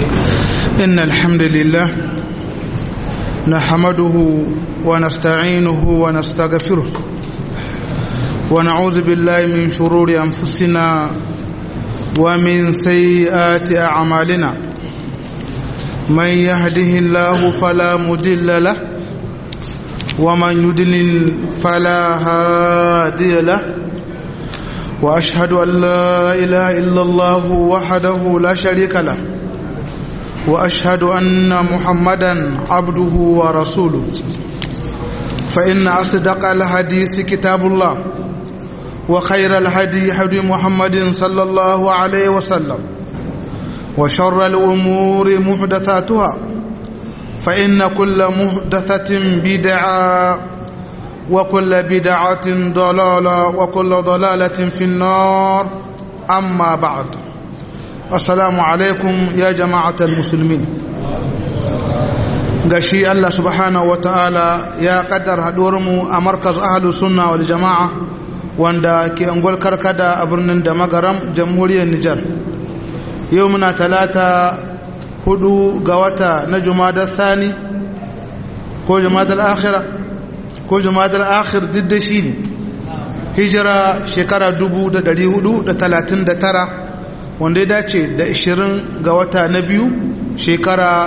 إن الحمد لله نحمده ونستعينه ونستغفره ونعوذ بالله من شرور أنفسنا ومن سيئات أعمالنا من يهده الله فلا مضل له ومن يضلل فلا هادي له وأشهد أن لا إله إلا الله وحده لا شريك له وأشهد أن محمدا عبده ورسوله فإن أصدق الحديث كتاب الله وخير الهدي هدي محمد صلى الله عليه وسلم وشر الأمور محدثاتها فإن كل محدثة بدعة وكل بدعة ضلالة وكل ضلالة في النار أما بعد السلام عليكم يا جماعة المسلمين gashi Allah subhanahu wa ta'ala ya kaddar haduwarmu a markaz ahlus sunna wal jama'a wanda ke angol karkada a birnin da magaram jamhuriyar Nijar yau muna talata 4 ga wata na Jumadal Thani ko Jumadal Akhira ko Jumadal Akhir didda shi ne hijira shekara 1439 wanda ya dace da 20 ga wata na biyu shekara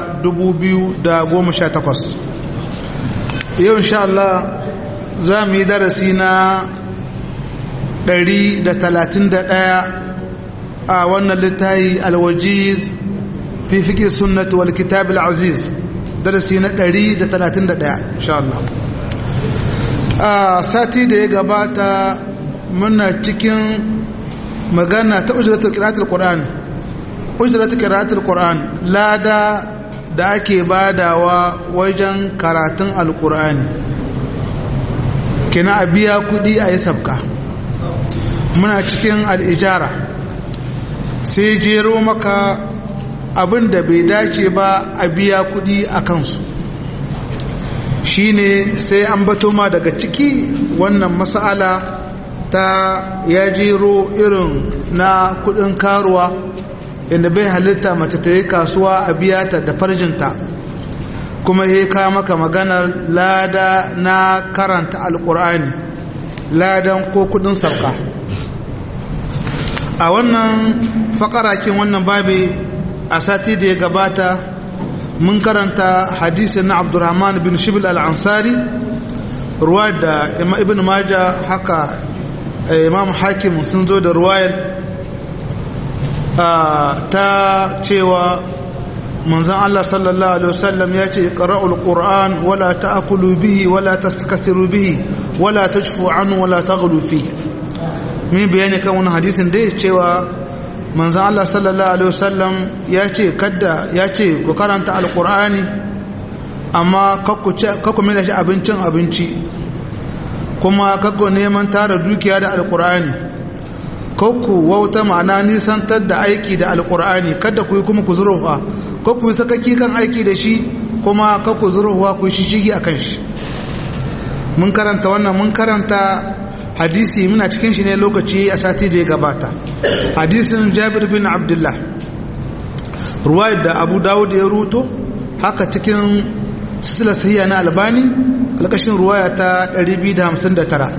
2018 yau insha Allah za mu yi darasi na 131 a wannan littafi alwajiz fi fiqh sunnah wal kitab al aziz darasi na 131 insha Allah a sati da ya gabata muna cikin magana ta ujratul qira'atul qur'an ujratul qira'atul qur'an lada da ake badawa wajen karatun alqur'ani kina a biya kudi a yi sabka muna cikin al'ijara sai jero maka abin da bai dace ba a biya kudi a kansu shine sai an bato ma daga ciki wannan mas'ala ta ya jero irin na kudin karuwa inda bai halitta mace ta yi kasuwa a biya ta da farjinta kuma ya kawo maka maganar lada na karanta alkur'ani ladan ko kudin sarka a wannan fakarakin wannan babi a sati da ya gabata mun karanta hadisin na Abdurrahman bin Shibil al-Ansari ruwa da Ibn Majah haka Imam Hakim sun zo da ruwayar ta cewa manzon Allah sallallahu alaihi wasallam ya ce qara'ul qur'an wala ta'kulu bihi wala tastakasiru bihi wala tajfu anhu wala taghlu fihi min bayani kan wannan hadisin da cewa manzon Allah sallallahu alaihi wasallam ya ce ku karanta alqur'ani amma kakku mai da shi abinci kuma kakku neman tara dukiya da alqur'ani kakku wauta ma'ana nisantar da aiki da alqur'ani kada ku yi kuma ku zuruwa kakku yi sakaki kan aiki da shi kuma kakku zuruwa ku shishigi akan shi mun karanta wannan mun karanta hadisi muna cikin shi ne lokaci a sati da ya gabata hadisin Jabir bin Abdullah ruwayar da Abu Dawud ya ruto haka cikin silsilar sahiha na Albani alƙashin ruwaya ta 259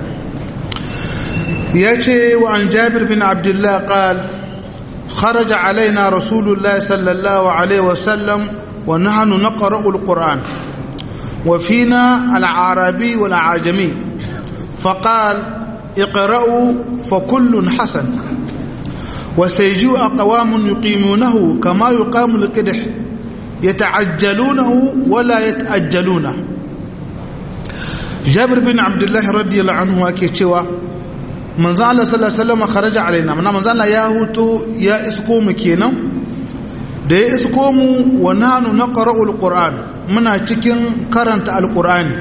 yace wa an Jabir bin Abdullah qal kharaja alaina rasulullah sallallahu alaihi wasallam wa nahnu naqra'u alquran wa fina al-arabi wal ajami faqala اقرأوا فكل حسن وسيجيء أقوام يقيمونه كما يقام القدح يتعجلونه ولا يتأجلونه جابر بن عبد الله رضي الله عنه وكيتشوا من زعل صلى الله عليه وسلم خرج علينا من زعل ياهوتو يا اسكوم كينا da ya isko mu wa nahnu naqra'ul qur'an muna cikin karanta alqur'ani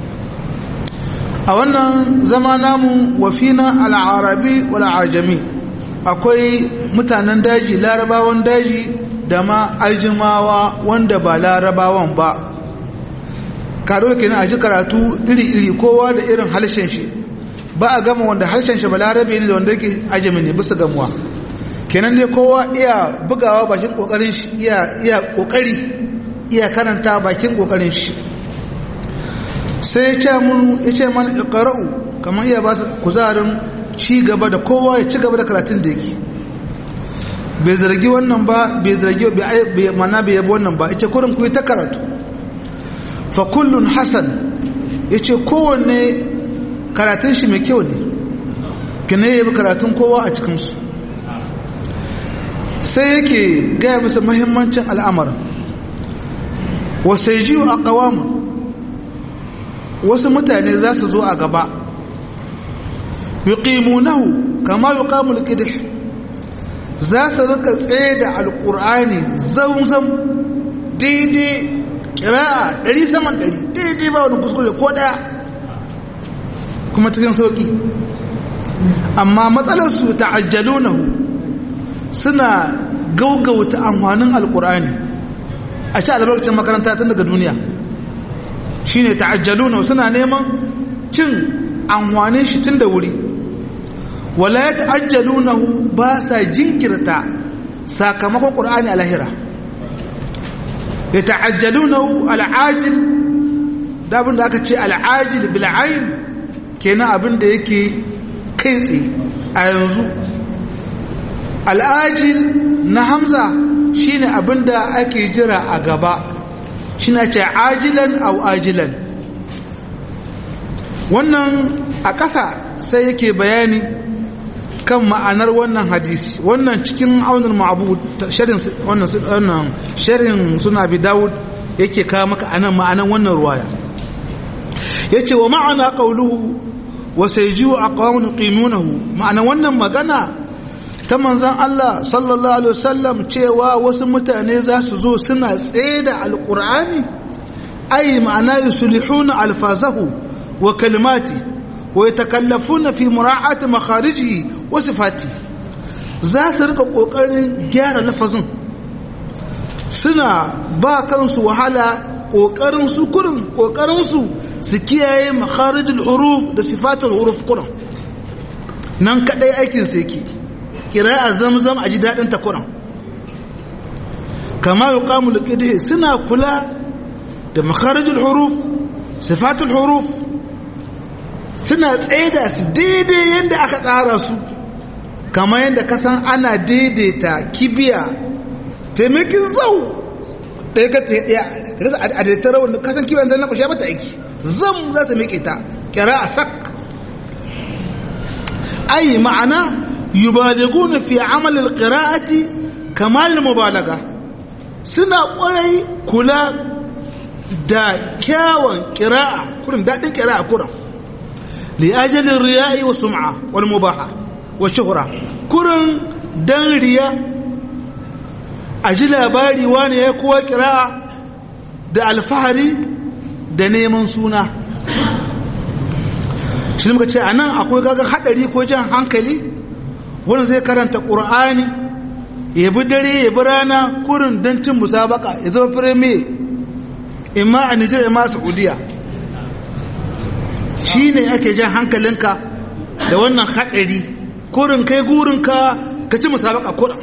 a wannan zama namu wafina al'arabi wal ajami akwai mutanen daji larabawan daji da ma ajimawa wanda ba larabawan ba karo kenan a ji karatu iri-iri kowa da irin harshen shi ba a gama wanda harshen shi ba larabe ne da wanda yake ajami ne bisa gamuwa kenan dai kowa iya bugawa bakin kokarin shi iya kokari iya karanta bakin kokarin shi. sai ya ce mana iqra'u kamar iya ba su kuzarin ci gaba da kowa ya ci gaba da karatun da yake, bai zargi wannan ba, bai zargi mana bai yabo wannan ba, yace kurin ku yi ta karatu. Fa kullun hasan, yace kowanne karatun shi mai kyau ne, kina yabi karatun kowa a cikin su. sai yake gaya musu muhimmancin al'amarin. wa sayji'u aqwam, wasu mutane za su zo a gaba, yuqimunahu kama yuqamu al-qidh, za su rika tsaye da alqur'ani zamzam daidai qira'a 100 saman 100 daidai ba wani kuskure ko daya, kuma cikin sauki. amma matsalar su ta'ajjalunahu, suna gaugauta amfanin alqur'ani a ci albarkacin makaranta tun daga duniya, shine ta'ajjalunahu, suna neman cin amfanin shi tun da wuri. wala ya ta'ajjalunahu, ba sa jinkirta sakamakon qur'ani a lahira. ya ta'ajjalunahu al'ajil, da abin da aka ce al'ajil bil ayn kenan abin da yake kai tsaye a yanzu. al'ajil na hamza shine abin da ake jira a gaba, shine ce ajilan aw ajilan. wannan a ƙasa sai yake bayani kan ma'anar wannan hadisi. wannan cikin aunin ma'bud sharhin suna bi Dawud yake kawo maka anan ma'anar wannan ruwaya. yace wa ma'ana qawluhu wa sayji'u aqwamun yuqimunahu, ma'ana wannan magana ta manzon Allah sallallahu alaihi wasallam cewa wasu mutane za su zo suna tsaye da alqur'ani, ai ma'ana yuslihuna alfazahu wa kalimati wa yatakallafuna fi mura'ati makharijihi wa sifati, za su rika kokarin gyara lafazin, suna ba kansu wahala, kokarin su su kiyaye makharijul huruf da sifatul huruf kurin, nan kadai aikin sa yake qira'a zamzam a ji dadin ta kurin. kama yuqamu liqidhi, suna kula da makharijul huruf, sifatul huruf, suna tsaida su daidai yadda aka tsara su, kamar yadda kasan ana daidaita kibiya taimakin zau ɗaya ka ɗaya a daidaitar wanda kasan kibiya zai na kushe mata aiki zam za su miƙe ta kira a sak. ai ma'ana yubaliguna fi amalin qira'ati kamal mubalaga, suna ƙwarai kula da kyawun ƙira'a kurin, daɗin ƙira'a kurin. لأجل الرياء والسمعة والمباحة والشهرة كرن دان رياء أجل أباري وانا يكوى كراء دا الفهري دا نيمان سونا. shi muka ce anan akwai gaga hadari ko jan hankali wanda zai karanta Qur'ani ya bi dare ya bi rana kurin dan cin musabaka ya zama fireme imma a Nijar imma a Saudiya. shi ne ake jan hankalinka da wannan haɗari kurin kai gurinka ka ci musabaka kurin.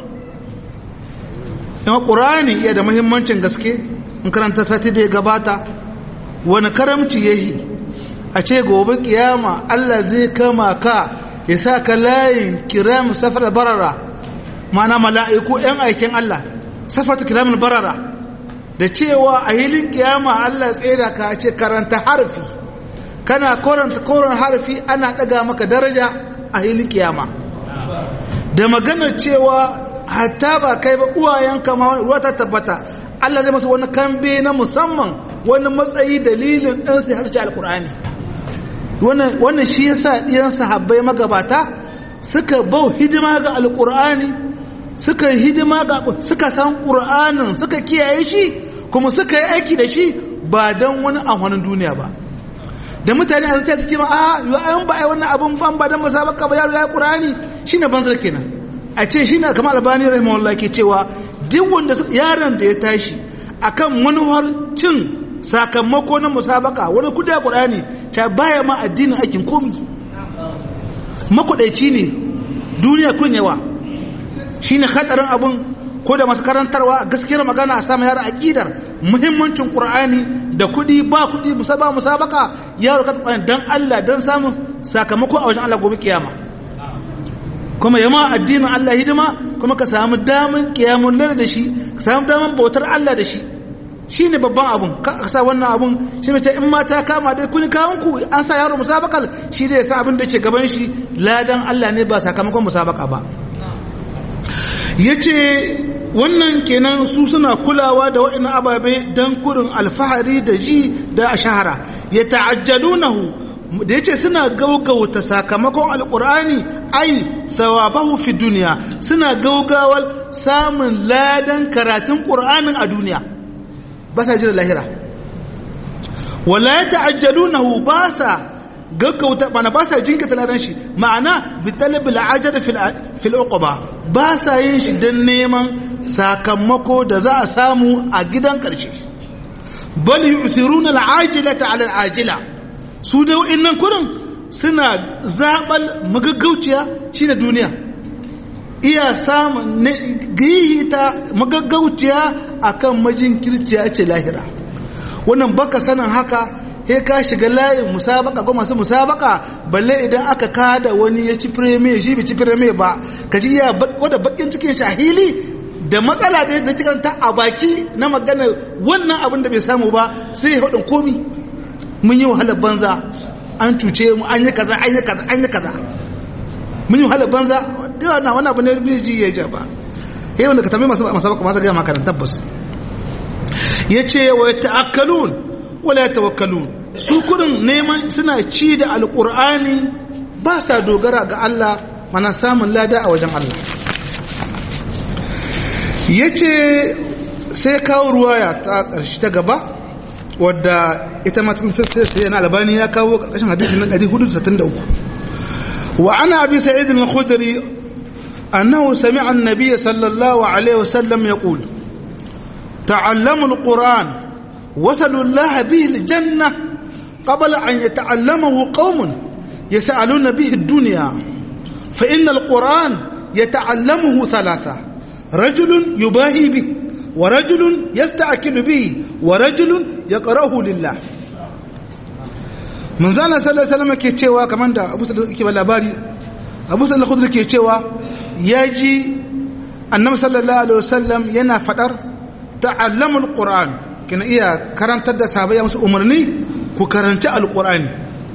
yawan ƙurani iya da mahimmancin gaske. in karanta sati da ya gabata wani karamci ya yi a ce gobe kiyama Allah zai kama ka ya sa ka layin kiram safar barara, mana mala'iku 'yan aikin Allah safar ta kiramin barara, da cewa a hilin kiyama Allah tsira ka ce karanta harfi, kana koran harfi ana daga maka daraja a hilin kiyama. da maganar cewa hatta ba kai ba uwayenka ma ruwa ta tabbata Allah zai masa wani kambe na musamman, wani matsayi dalilin ɗan sai harshe alkur'ani. wannan shi yasa ɗiyan sahabbai magabata suka bau hidima ga alkur'ani, suka hidima ga suka san qur'anin, suka kiyaye shi kuma suka yi aiki da shi ba dan wani amfanin duniya ba. da mutane a zuciya suke ma yo ayan ba ai wannan abun ban ba dan musabaka ba yaro ya qur'ani shine banzar kenan. a ce shine kamar Albani rahimahullah ke cewa duk wanda yaron da ya tashi akan manuwar cin sakamako na musabaka wani kudi a qur'ani ta baya ma addinin aikin komi, makudaici ne, duniya kun yawa shine khatarin abun ko da masu karantarwa gaskiyar magana a samu yara aqidar muhimmancin qur'ani da kudi ba kudi musabaka yaro ka tsaya dan Allah dan samun sakamako a wajen Allah gobe kiyama kuma yama addinin Allah hidima kuma ka samu daman kiyamun lalle da shi ka samu daman bautar Allah da shi shine babban abun ka sa wannan abun shi mace in mata kama dai kun kawun ku an sa yaro musabakal shi zai sa abin da ke gaban shi ladan Allah ne ba sakamakon musabaka ba yace wannan kenan su suna kulawa da waɗannan ababe dan kurin alfahari da ji da shahara ya ta'ajjalunahu da yace suna gaugauta sakamakon alqur'ani ai thawabahu fi dunya suna gaugawar samun ladan karatun qur'anin a duniya ba sa jira lahira wala ta'ajjalunahu ba sa gaggauta bana ba sa jinkata ladan shi ma'ana bi talabil ajr fil uqba ba sa yin shi dan neman sakamako da za a samu a gidan karshe bal yu'thiruna al-ajilata 'ala al-ajila su da wa'annan kurin suna zabal magaggauciya shine duniya iya samun gihita magaggauciya akan majinkirciya ce lahira wannan baka sanin haka he ka shiga layin musabaka ko masu musabaka balle idan aka kada wani ya ci premier shi bai ci premier ba kaji ya wanda bakin cikin shi a hili da matsala da cikin ta a baki na magana wannan abin da bai samu ba sai ya hudun komi mun yi wahalar banza an cuce mu an yi kaza an yi kaza an yi kaza mun yi wahalar banza wannan abu ne bai ji ya ja ba he wanda ka tambaye masu musabaka masu ga maka tabbas yace wa ta'akkalun wala tawakkalun su kurin neman suna ci da alqur'ani ba sa dogara ga Allah mana samun lada a wajen Allah yace sai kawo ruwaya ta ƙarshe ta gaba wadda ita ma cikin sai na Albani ya kawo ƙarshen hadisi na 463 wa ana abi sa'id al-khudri annahu sami'a an-nabiy sallallahu alaihi wasallam yaqul ta'allamu al-qur'an وصلوا الله به الجنة قبل أن يتعلمه قوم يسألون به الدنيا فإن القرآن يتعلمه ثلاثة رجل يباهي به ورجل يستعكل به ورجل يقرأه لله من زال صلى الله عليه وسلم كيتشوا كمان دا أبو سعيد الخدري أبو سعيد الخدري كيتشوا يجي النبي صلى الله عليه وسلم ينا فتر تعلم القرآن kina iya karantar da sahabbai musu umarni ku karanci alqur'ani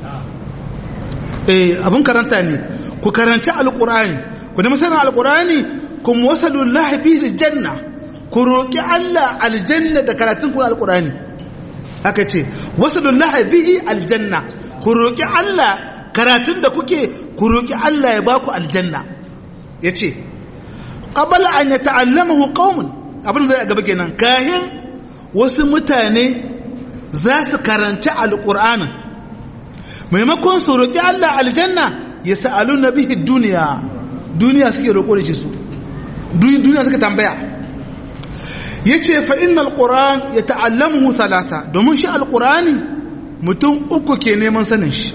abun karanta ne ku karanci alqur'ani ku nemi sanin alqur'ani kum wasalu lahi bil janna ku roki Allah aljanna da karatun ku alqur'ani haka ce wasalu lahi bihi aljanna ku roki Allah karatun da kuke ku roki Allah ya baku aljanna yace qabla an yata'allamahu qaumun abin zai gaba kenan kahin wasu mutane za su karanci alƙur'anin maimakon su roƙi Allah aljanna ya sa'alu na bihi duniya suke roƙo da shi su duniya suka tambaya ya ce fa'in alƙur'an ya ta'allamu talata domin shi alƙur'ani mutum uku ke neman sanin shi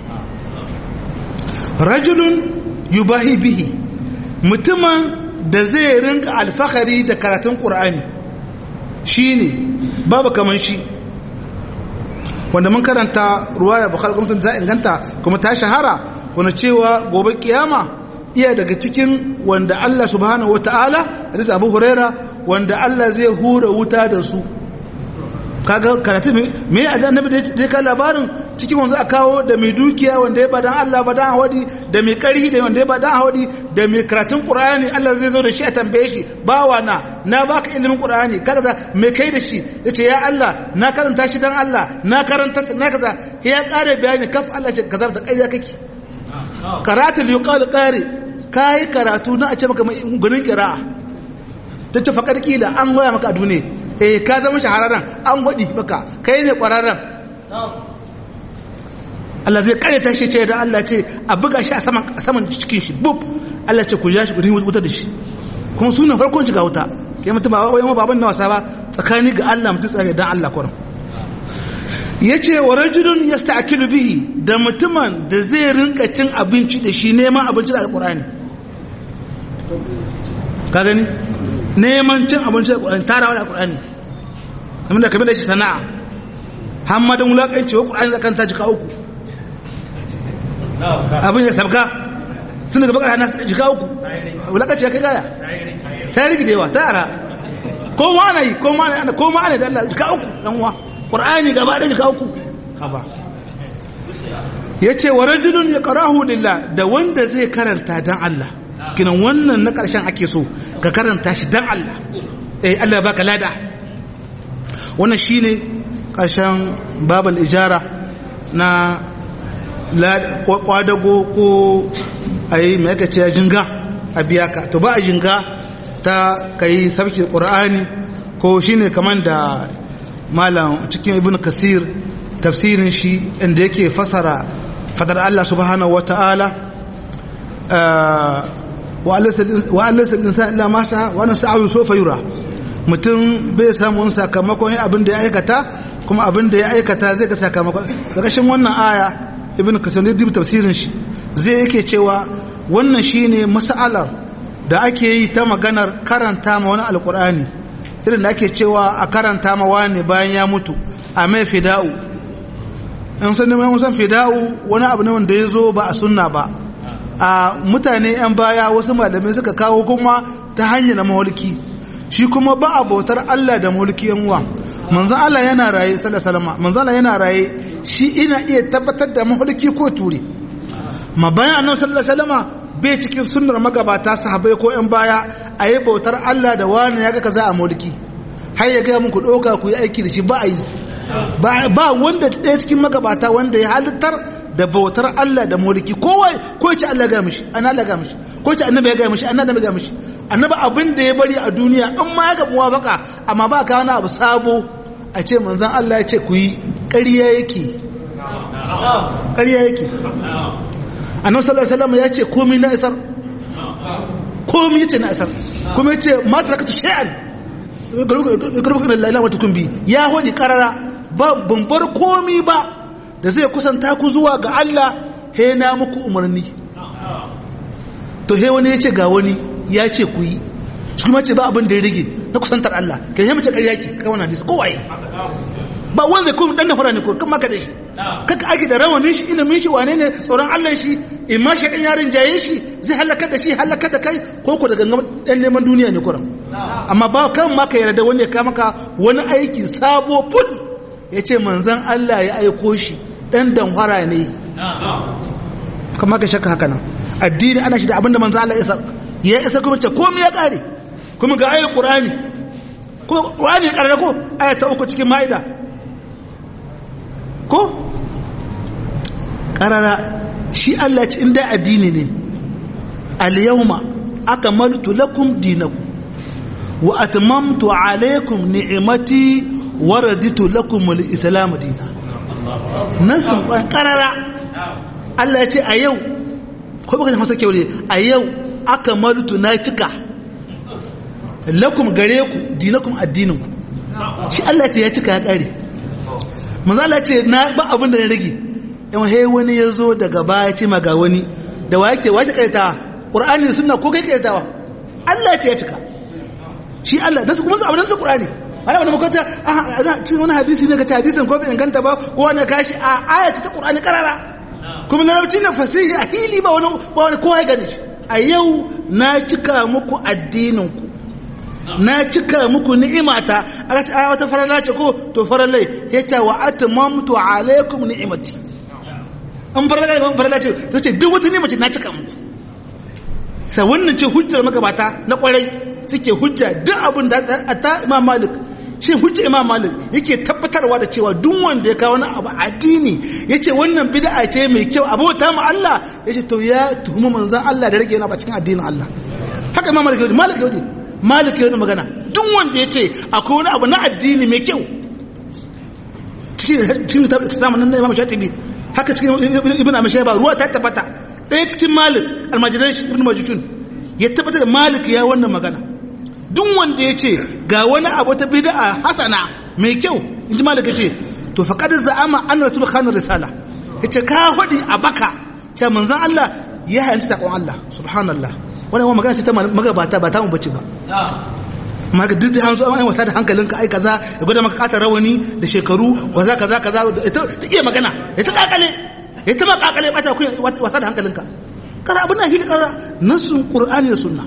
rajulun yubahi bihi mutumin da zai rinka alfahari da karatun ƙur'ani shi ne babu kaman shi wanda mun karanta ruwaya bukhari kuma ta inganta kuma ta shahara wanda cewa gobe kiyama iya daga cikin wanda Allah subhanahu wataala hadisi Abu Huraira wanda Allah zai hura wuta da su kaga karatu me annabi da ka labarin cikin wanzu a kawo da mai dukiya wanda ya badan Allah badan hawadi da mai karhi da wanda ya badan hawadi da mai karatun Qur'ani Allah zai zo da shi a tambaye shi bawa na baka ilimin Qur'ani kaza me kai da shi yace ya Allah na karanta shi dan Allah na karanta na kaza ya kare bayani kaf Allah ce kaza da kaiya kake karatu yuqal qari kai karatu na a ce maka gunin qira'a tace faqad kila an goya maka a duniya ka zama shahararren an gwadi maka kai ne kwararren Allah zai karyata shi ce da Allah ce a buga shi a saman cikin shi bub Allah ce ku ja shi ku dinga wuta da shi kuma sunan farkon shiga wuta kai mutum ba wai baban na wasa ba tsakani ga Allah mutum tsare dan Allah kurum yace wa rajulun yasta'kilu bihi da mutumin da zai rinka cin abinci da shi neman abinci da alqur'ani ka gani neman cin abinci da Qur'ani tarawa da Qur'ani kamar da shi sana'a hammadin wulakanci wa Qur'ani zakan ta jika uku abin ya sabka sun daga bakara na jika uku wulakanci ya kai gaya ta rigi da yawa ta ara ko ma ana yi ko ma ana da Allah jika uku dan uwa Qur'ani gaba da jika uku haba yace wa rajulun yaqrahu lillah da wanda zai karanta dan Allah kinan wannan na karshen ake so ka karanta shi dan Allah Allah ya baka lada wannan shine karshen babal ijara na kwadago ko ayi mai kace jinga a biya ka to ba a jinga ta kai sabki Qur'ani ko shine kaman da malam cikin ibn kasir tafsirin shi inda yake fasara fadar Allah subhanahu wataala wa alasa al-insan illa ma sa wa nasa'u sawfa yura mutum bai samu sakamakon abin da ya aikata kuma abin da ya aikata zai ga sakamakon ƙarshen wannan aya ibn kasir ne tafsirin shi zai yake cewa wannan shine mas'alar da ake yi ta maganar karanta ma wani alqur'ani irin da ake cewa a karanta ma wani bayan ya mutu a mai fida'u in san neman san fida'u wani abu ne wanda ya zo ba a sunna ba a mutane yan baya wasu malamai suka kawo kuma ta hanyar na mahulki shi kuma ba a bautar Allah da mulki yan uwa manzon Allah yana raye sallallahu alaihi wasallam manzon Allah yana raye shi ina iya tabbatar da mulki ko ture ma bayan annabi sallallahu alaihi wasallam bai cikin sunnar magabata sahabbai ko yan baya ayi bautar Allah da wani yaga kaza a mulki har ya ga muku doka ku yi aiki da shi ba yi ba wanda ɗaya cikin magabata wanda ya halittar da bautar Allah da mulki kowa ko ya ce Allah ga mishi ana Allah ga mishi ko ya ce annabi ya ga mishi annabi ga mishi annabi abin da ya bari a duniya in ma ya ga muwafaka amma ba ka wani abu sabo a ce manzon Allah ya ce ku yi ƙarya yake annabi sallallahu alaihi wasallam ya ce komai na isar komai yace na isar kuma yace ma tarakatu shay'an garbukan lillahi wa tukumbi ya hodi karara ba bambar komai ba da zai kusanta ku zuwa ga Allah he na muku umarni to he wani yace ga wani ya ce ku yi shi kuma ce ba abin da ya rige na kusantar Allah kai he mace ƙarya ki kai wannan hadisi ko waye ba wanda kuma dan nafara ne ko kuma ka da shi kaka ake da rawanin shi ilimin shi wane ne tsoron Allah shi imma shi dan yarin jaye shi zai halaka da shi halaka da kai ko ko daga dan neman duniya ne kuran amma ba kan ma ka yarda wani ya ka maka wani aiki sabo ful yace manzon Allah ya aiko shi dan danhara ne kuma ka shakka haka nan addini ana shi da abinda manzon Allah ya isa kuma ce komai ya kare kuma ga ayatul Qur'ani ko Qur'ani ya kare ko aya ta 3 cikin Maida ko karara shi Allah ce inda addini ne al-yawma akmaltu lakum dinakum wa atmamtu alaykum ni'mati wa raditu lakum al-islam dinan nasu karara Allah ya ce a yau ko baka hausa kyau ne a yau akmaltu na cika lakum gare ku dinakum addininku shi Allah ce ya cika ya kare manzo Allah ce na ba abin da na rage yan he wani yazo daga baya ce maga wani da wace karanta Qur'ani da sunna ko kai karantawa Allah ce ya cika shi Allah nasu kuma su abin da Qur'ani ana wani makata ana cin wani hadisi ne ga ta hadisin ko bai inganta ba ko wani kashi a aya ta Qur'ani karara kuma larabci na fasihi a hili ba wani kowa ya gani shi a yau na cika muku addininku na cika muku ni'imata aka ce wata farala ce ko to farallai yace wa atmamtu alaikum ni'imati an farala ce to ce duk wata ni'ima ce na cika muku sai wannan ce hujjar magabata na kwarai suke hujja duk abin da ta Imam Malik shi hujja Imam Malik yake tabbatarwa da cewa duk wanda ya kawo wani abu addini yace wannan bid'a ce mai kyau abota mu Allah yace to ya tuhumi manzon Allah da rage yana ba cikin addinin Allah haka Imam Malik yau magana duk wanda ya ce akwai wani abu na addini mai kyau cikin ta samun nan na Imam Shatibi haka cikin Ibn Amishayba ruwa ta tabbata ɗaya cikin Malik almajiran shi Ibn Majishun ya tabbata da Malik ya wannan magana duk wanda ya ce ga wani abu ta bid'a hasana mai kyau inji Malik ya ce to faqad za'ama anna rasul khan risala yace ka hudi a baka ce manzon Allah ya hanci takon Allah subhanallah wannan magana ce ta magabata ba ta mu bace ba amma ga duk da an zo an wasa da hankalinka ai kaza ya gwada maka kata rawani da shekaru waza kaza ta iya magana ya ta kakale ya ta makakale bata ku wasa da hankalinka kada abin nan hili kara nasun qur'ani da sunna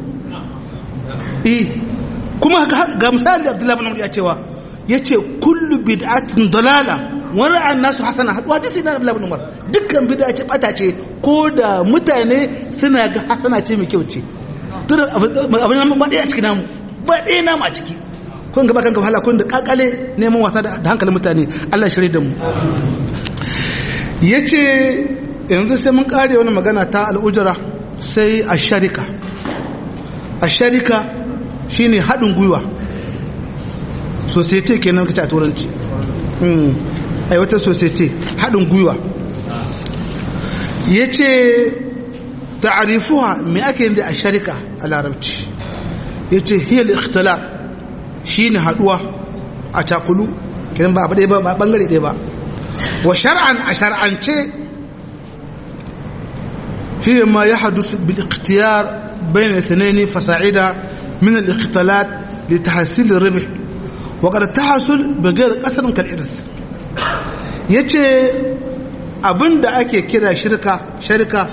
kuma ga misali Abdullahi ibn Umar ya cewa yace kullu bid'atin dalala wa ra'a an-nasu hasana hadisi na Abdullahi ibn Umar dukkan bid'a ce bata ce ko da mutane suna ga hasana ce mai kyau ce to abin nan ba dai a cikin namu ba dai namu a ciki kun gaba kanka wahala kun da kakale neman wasa da hankalin mutane Allah shirye da mu yace yanzu sai mun kare wani magana ta al'ujra sai ash-sharika shine haɗin gwiwa society kenan kace a turanci ai wata society haɗin gwiwa yace ta'rifuha me ake yin da ash-sharika a larabci yace hiya al-ikhtilaf shine haduwa a takulu kenan ba abu ɗaya ba bangare ɗaya ba wa shar'an a shar'ance hiya ma yahdusu bil ikhtiyar bayna ithnayn fasa'ida من الاختلاط لتحصيل الربح وقد تحصل بغير قصد كالإرث yace abinda ake kira sharika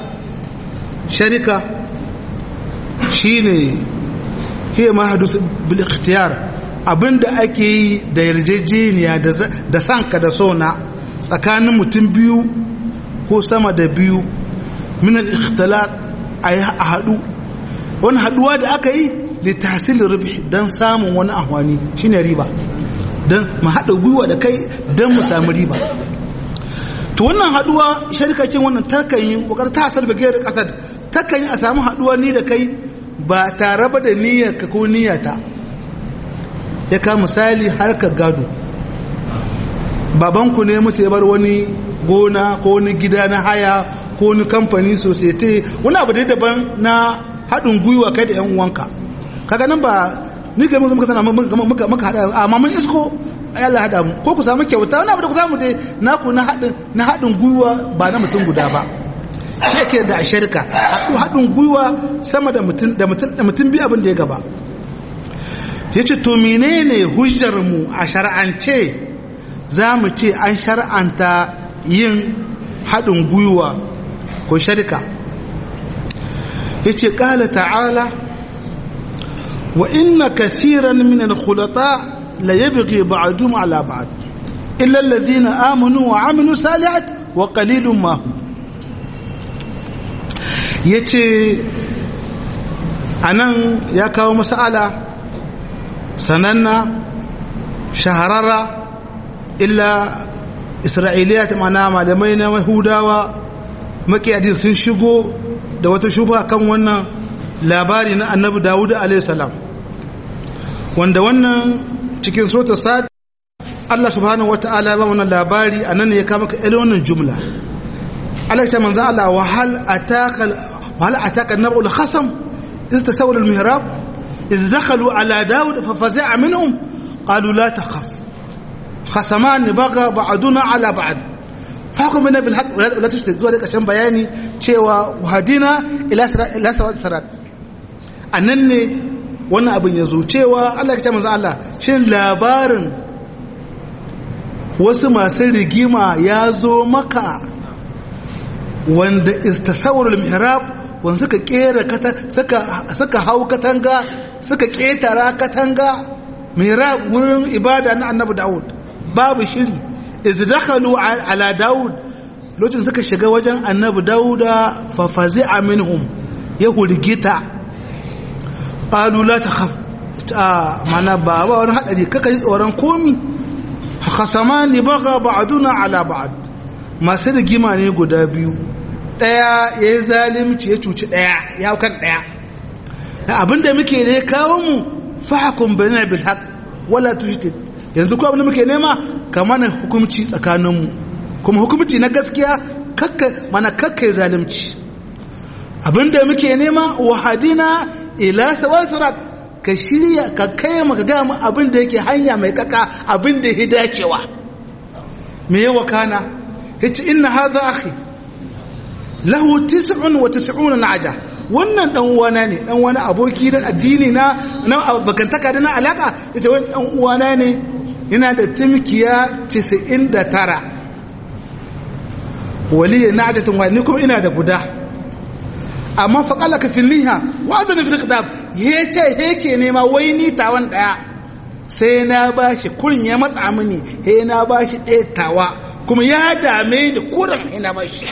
shine hiya mahdus bil ikhtiyar abinda ake yi da yarjejeniya da sanka da sona tsakanin mutum biyu ko sama da biyu min al ikhtilat ay hadu wani haduwa da aka yi litahsilin rubi don samun wani ahwani shine riba don mu haɗa gwiwa da kai don mu samu riba to wannan haɗuwa sharikakin wannan takan yi ƙoƙar ta hasar bagayar ƙasar takan yi a samu haɗuwa ni da kai ba tare ba da niyyarka ko niyyata ya ka misali harkar gado babanku ne mutu ya bar wani gona ko wani gida na haya ko wani kamfani society wani abu da daban na haɗin gwiwa kai da 'yan uwanka kaga nan ba ni ga muka sana muka hada amma mun isko ai Allah hada mu ko ku samu kyauta wani abu da ku samu dai naku na hadin gwiwa ba na mutum guda ba shi yake da shirka hadin gwiwa sama da mutum bi abin da ya gaba yace to menene hujjar mu a shar'ance zamu ce an shar'anta yin hadin gwiwa ko shirka yace qala ta'ala وإن كثيرا من الخلطاء لا يبغي بعضهم على بعض إلا الذين آمنوا وعملوا الصالحات وقليل ما هم yace anan ya kawo mas'ala sananna shahararra illa isra'iliyat mana malamai na yahudawa makiyadin sun shigo da wata shubha kan wannan labari na annabi Dawud alayhi salam wanda wannan cikin suratul sad Allah subhanahu wataala ba wannan labari anan ne ya kama ka irin wannan jumla Allah ya manzo Allah wa hal ataka nabul khasam iz tasawwara al mihrab iz dakhalu ala Dawud fa faza'a minhum qalu la takhaf khasaman baga ba'duna ala ba'd fahkum bina bil haqq wa la tushrik zuwa da kashin bayani cewa hadina ila sawat sarat annan ne wannan abin ya zo cewa Allah ya ce manzo Allah shin labarin wasu masu rigima ya zo maka wanda istasawwarul mihrab wanda suka kera suka hau katanga suka ketara katanga mihrab wurin ibada na annabi Dawud babu shiri izdakhalu ala Dawud lokacin suka shiga wajen annabi Dawuda fa fazi'a minhum ya hurgita qalu la takhaf mana ba wani hadari kaka ji tsoron komi khasamani baga ba'duna ala ba'd masu rigima ne guda biyu daya yayi zalimci ya cuci daya ya kan daya abinda muke ne kawo mu fahkum baina bil haqq wala tushtit yanzu ko abinda muke nema kamar hukunci tsakanin mu kuma hukunci na gaskiya kakka zalimci abinda muke nema wahadina ila sawasirat ka shirya ka kai maka ga mu abin da yake hanya mai kaka abin da ya dacewa me yawa kana yace inna hadha akhi lahu 99 na'ja wannan dan uwana ne, dan wani aboki da addini na bakantaka da na alaka, ita wani dan uwana ne, yana da tumkiya 99 waliya na'jatun wa ni kuma ina da guda. Amma faqala ka filliha wa azana fi kitab, yace yake nema wai ni tawan daya, sai na bashi kurin ya matsa mini, he na bashi ɗaya tawa kuma ya dame da kurin ina bashi.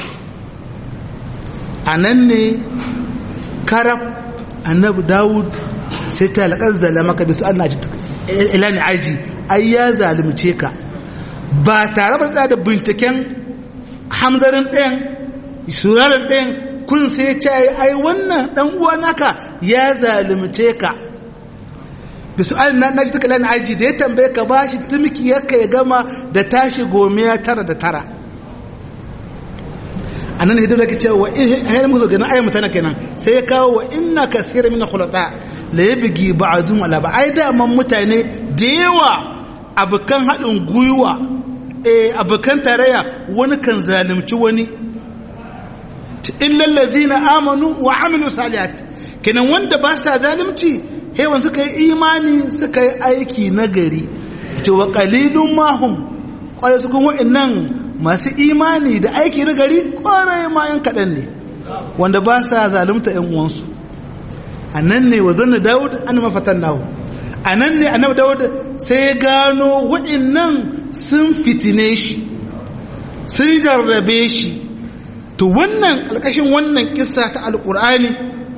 Anan ne karab annabi Dawud sai ta alƙaz zalamaka bisu Allah ilani aji, ai ya zalunce ka ba tare da binciken hamzarin ɗayan surarin ɗayan kun sai ce ai wannan dan uwa naka ya zalunce ka bisu Allah na ji ta ilani aji, da ya tambaye ka bashi tumki yake ya gama da tashi 99. anan ne dole kace wa hayar musu ganin ayi mutana kenan sai ya kawo wa inna kaseera min khulata la yabgi ba'dum ala ba'ai da man mutane da yawa abukan hadin guyuwa abukan tarayya wani kan zalunci wani, illa alladhina amanu wa amilu salihat, kenan wanda ba sa zalunci he wanda suka yi imani suka yi aiki nagari, ce wa qalilun mahum kwai su kun wa'annan masu imani da aiki na gari kwarai ma yan kaɗan ne wanda ba sa zalunta ‘yan uwansu. A nan ne wa zanna Dawud an mafatan nahu, a nan ne annabi Dawud sai ya gano waɗannan sun fitine shi, sun jarrabe shi. To wannan alƙashin wannan kissa ta alƙur'ani,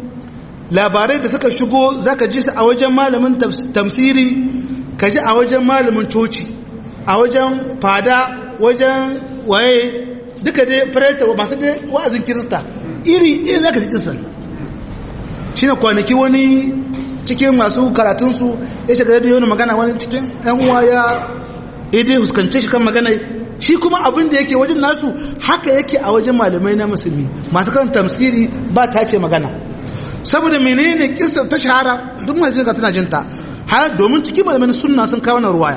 labarai da suka shigo zaka ji su a wajen malamin tamsiri, ka ji a wajen malamin coci, a wajen fada, wajen waye duka dai fareta masu dai wa'azin kirista iri za ka ji kisan shi ne kwanaki wani cikin masu karatunsu ya shiga da yawon magana, wani cikin yan uwa ya idai huskance shi kan magana, shi kuma abin da yake wajen nasu haka yake a wajen malamai na musulmi masu kan tamsiri ba ta ce magana. Saboda menene kisan ta shahara duk masu jinka tana jinta, har domin cikin malamai sunna sun kawo na ruwaya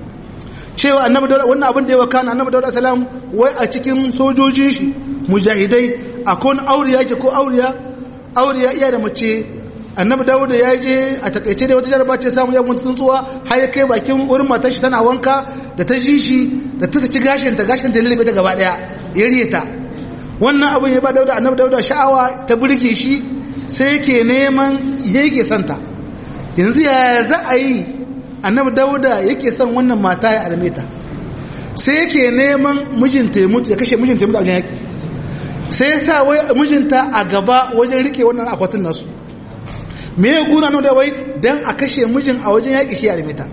cewa annabi Dawud wannan abin da ya wakana annabi Dawud salam wai a cikin sojojin shi mujahidai akwai auriya yake ko auriya iya da mace. Annabi Dawud ya je a takaice da wata jaraba ce samu ya mutu tsuntsuwa har ya kai bakin wurin matar shi tana wanka, da ta ji shi da ta saki gashin ta lalle ta gaba daya ya riyeta. Wannan abin ya ba Dawud annabi Dawud sha'awa ta burge shi, sai yake neman yake santa. Yanzu ya za a yi annabi Dawuda yake son wannan mata ya almeta, sai yake neman mijinta ya mutu, ya kashe mijinta ya mutu a wajen yaki, sai ya sa wai mijinta a gaba wajen rike wannan akwatin nasu. Me ya gura da wai dan a kashe mijin a wajen yaki shi ya almeta.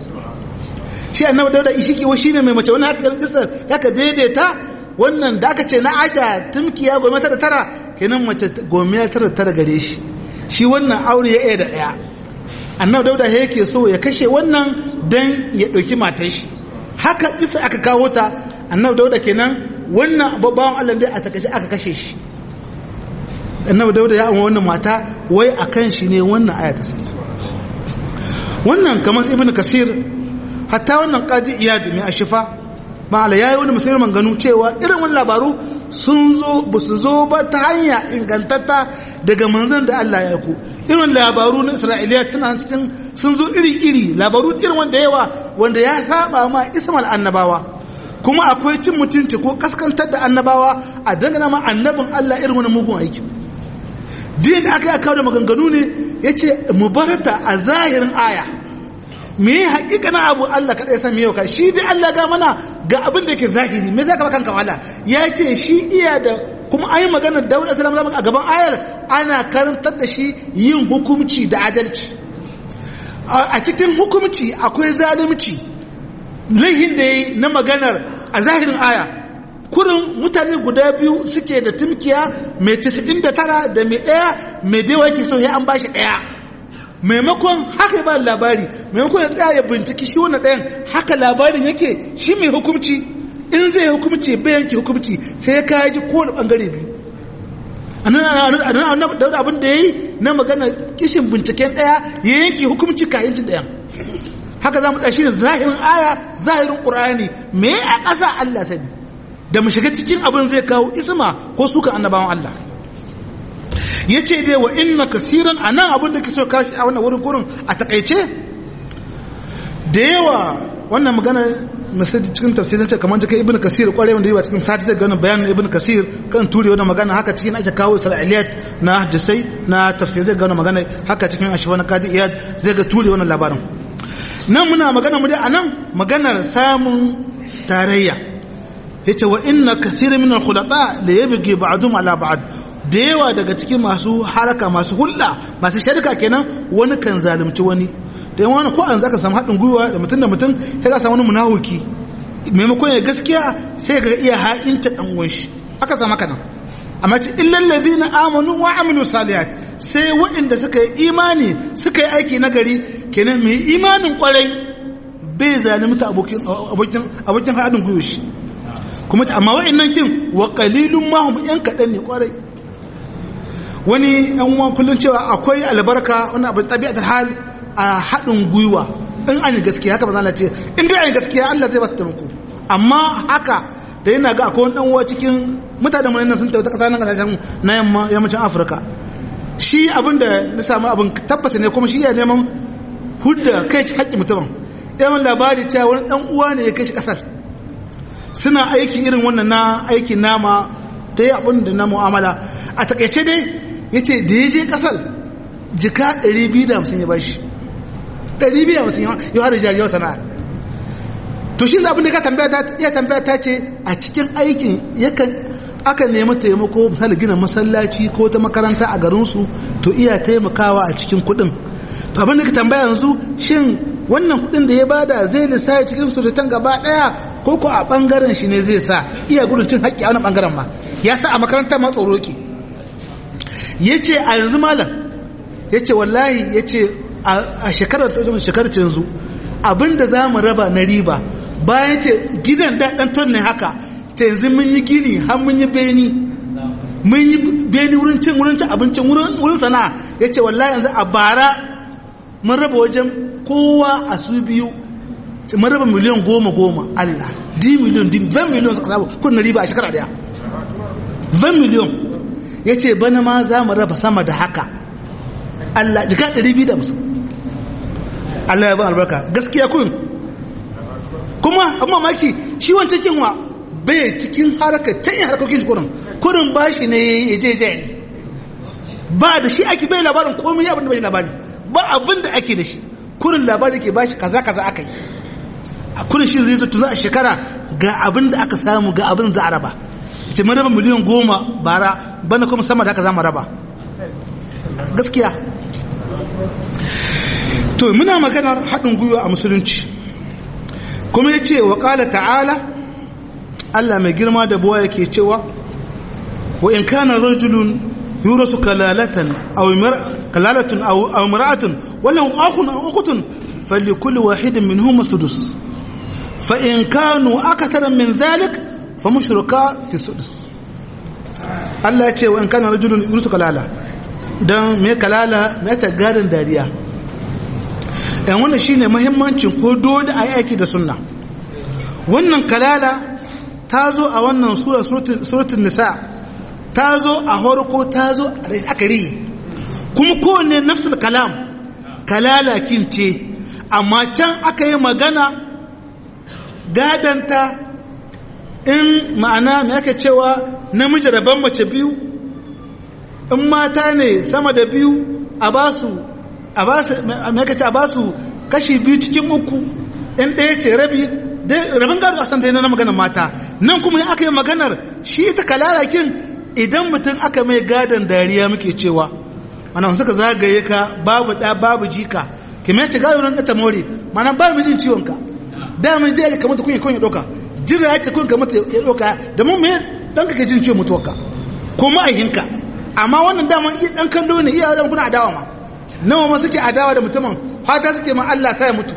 Shi annabi Dawuda ishiki wa shine mai mace wannan haka kisar haka daidaita wannan da aka ce na aja tumkiya 99 kenan mace 99 gare shi, shi wannan aure ya da daya. Annabi Dawuda yake so ya kashe wannan dan ya dauki matar shi, haka kisa aka kawo ta. Annabi Dawuda kenan wannan babban Allah dai aka kashe shi. Annabi Dawuda ya amma wannan mata wai akan shi ne wannan aya ta sauka. Wannan kamar Ibn Kasir, hatta wannan Qadi Iyad mai Ashifa ma'ala yayi wani musulman manganu cewa irin wannan labaru sun zo ba su zo ba ta hanya ingantatta daga manzon da Allah ya aiko. Irin labaru na Isra'iliya tana cikin sun zo iri-iri, labaru irin wanda yawa wanda ya saba ma ismal annabawa, kuma akwai cin mutunci ko kaskantar da annabawa a dangana ma annabin Allah irin wani mugun aiki. Din aka yi kawo da maganganu ne yace mubarata a zahirin aya, me haƙiƙanin abu Allah kaɗai san me yau ka shi dai Allah ga mana ga abin da yake zahiri, me zaka kanka wala ya ce shi iya da kuma ayi magana Dawud alaihi salam a gaban ayar ana karantar da shi yin hukunci da adalci. A cikin hukunci akwai zalunci, laihin da yayi na maganar a zahirin aya kurin mutane guda biyu suke da tumkiya mai 99 da mai ɗaya mai dewa yake so ya an bashi ɗaya. Maimakon haka ba labari, maimakon ya tsaya ya binciki shi wannan ɗayan haka labarin yake, shi mai hukunci in zai hukunci bai yanke hukunci sai ya kayi ji kowane ɓangare biyu. Annan da abin da ya yi na magana kishin binciken ɗaya ya yanke hukunci kayan jin ɗayan. Haka za mu tsaya shi ne zahirin aya, zahirin ƙur'ani, me a ƙasa Allah sani, da mu shiga cikin abin zai kawo isma ko suka annabawan Allah. yace dai wa inna kaseeran anan abin da kiso kashi a wannan wurin kurin a takaice da yawa wannan magana misali cikin tafsirin ce kamar cikin ibnu kasir kwarai wanda yawa cikin sati zai ga wannan bayanin ibnu kasir kan ture wannan magana haka cikin ake kawo isra'iliyat na hadisai na tafsir zai ga wannan magana haka cikin ashwa na qadi iyad zai ga ture wannan labarin nan muna magana mu dai anan maganar samun tarayya yace wa inna kaseeran min al-khulata la yabghi ba'dhum ala ba'd da yawa daga cikin masu haraka masu hulɗa masu sharika kenan wani kan zalunci wani da wani ko an zaka samu haɗin gwiwa da mutum sai ka samu wani munafiki maimakon ya gaskiya sai ga iya ha'inta dan uwan shi aka samu kana amma ce illal ladina amanu wa amilu salihat sai waɗanda suka yi imani suka yi aiki nagari kenan mai imanin kwarai bai zalunta abokin haɗin gwiwa shi kuma amma waɗannan kin wa qalilun ma hum yan kadan ne kwarai wani yan uwan kullun cewa akwai albarka wannan abin tabi'atul hal a haɗin gwiwa in an yi gaskiya haka ba za ce in dai an yi gaskiya Allah zai ba su taimako amma haka da yana ga akwai wani ɗanwa cikin mutanen mu nan sun tafi ta ƙasa nan ƙasashen na yammacin Afirka shi abin da na samu abin tabbasa ne kuma shi ya neman hudda kai ci haƙƙin mutumin yawan labari cewa wani ɗan uwa ne ya kai shi ƙasar suna aiki irin wannan na aikin nama ta yi abin da na mu'amala a takaice dai ya ce da ya je ƙasar jika 250 ya bashi 250 ya hada jariyar sana'a to shi abin da ka tambaya ta ce a cikin aikin aka nemi taimako misali gina masallaci ko ta makaranta a garinsu to iya taimakawa a cikin kudin to abin da ka tambaya yanzu shin wannan kudin da ya bada zai lissafi cikin surutan gaba daya ko ko a bangaren shi ne zai sa iya gudun cin haƙƙi a wani bangaren ma ya sa a makaranta ma tsoro ke yace a yanzu malam yace wallahi yace a shekarar yanzu abinda za mu raba na riba bayan ce gidan daɗin ton ne haka ta yanzu mun yi gini har mun yi beni wurin cin abincin wurin sana'a ya ce wallahi yanzu a bara mun raba wajen kowa a su biyu mun raba miliyan 10 Allah 10 miliyan 20 miliyan suka samu kun na riba a shekara daya 20 miliyan ya ce bana ma za mu raba sama da haka Allah jika 250 Allah ya ba albarka gaskiya kun kuma amma maki shi wancan kinwa bai cikin harkar ta yin harkokin shi kurin bashi ne ya je ba da shi ake bai labarin komai abin da bai labari ba abin da ake da shi kurin labari ke bashi kaza aka yi a kurin shi zai zo a shekara ga abin da aka samu ga abin da za a raba ita mun raba miliyan 10 bara bana kuma sama da haka za mu raba gaskiya to muna maganar haɗin gwiwa a musulunci kuma ya ce wa ƙala ta'ala Allah mai girma da buwa yake cewa wa in kana rajulun yurasu kalalatan aw imra'atun wallahu akhun aw ukhtun فلكل واحد منهما السدس فإن كانوا أكثر من ذلك فهم شركاء في السدس. Allah ya ce wa in kana rajulun yurisu kalala dan me kalala me ta garin dariya dan wannan shine muhimmancin ko dole a yi aiki da sunna. Wannan kalala ta zo a wannan suratul nisa, ta zo a horko, ta zo a akari, kuma kowanne nafsul kalam kalala kince, amma can aka yi magana gadanta in ma'ana me ake cewa namiji rabon mace biyu, in mata ne sama da biyu a basu kashi biyu cikin uku, in ɗaya ce rabi rabin gado a san da na maganar mata. Nan kuma yin aka yi maganar shi ta kalalakin idan mutum aka mai gadon dariya muke cewa mana suka zagaye ka babu ɗa babu jika kimiyya ce gado nan ɗata more mana ba mu jin ciwonka da mun je ya kamata kun ya ɗauka jira ya ce kun kamata ya ɗauka da mun mai ɗan ka ke jin ciwon mutuwarka ko ma'ayinka. Amma wannan daman iya ɗan kallo ne iya wadda kuna adawa ma nawa ma suke adawa da mutumin fata suke ma Allah sa ya mutu.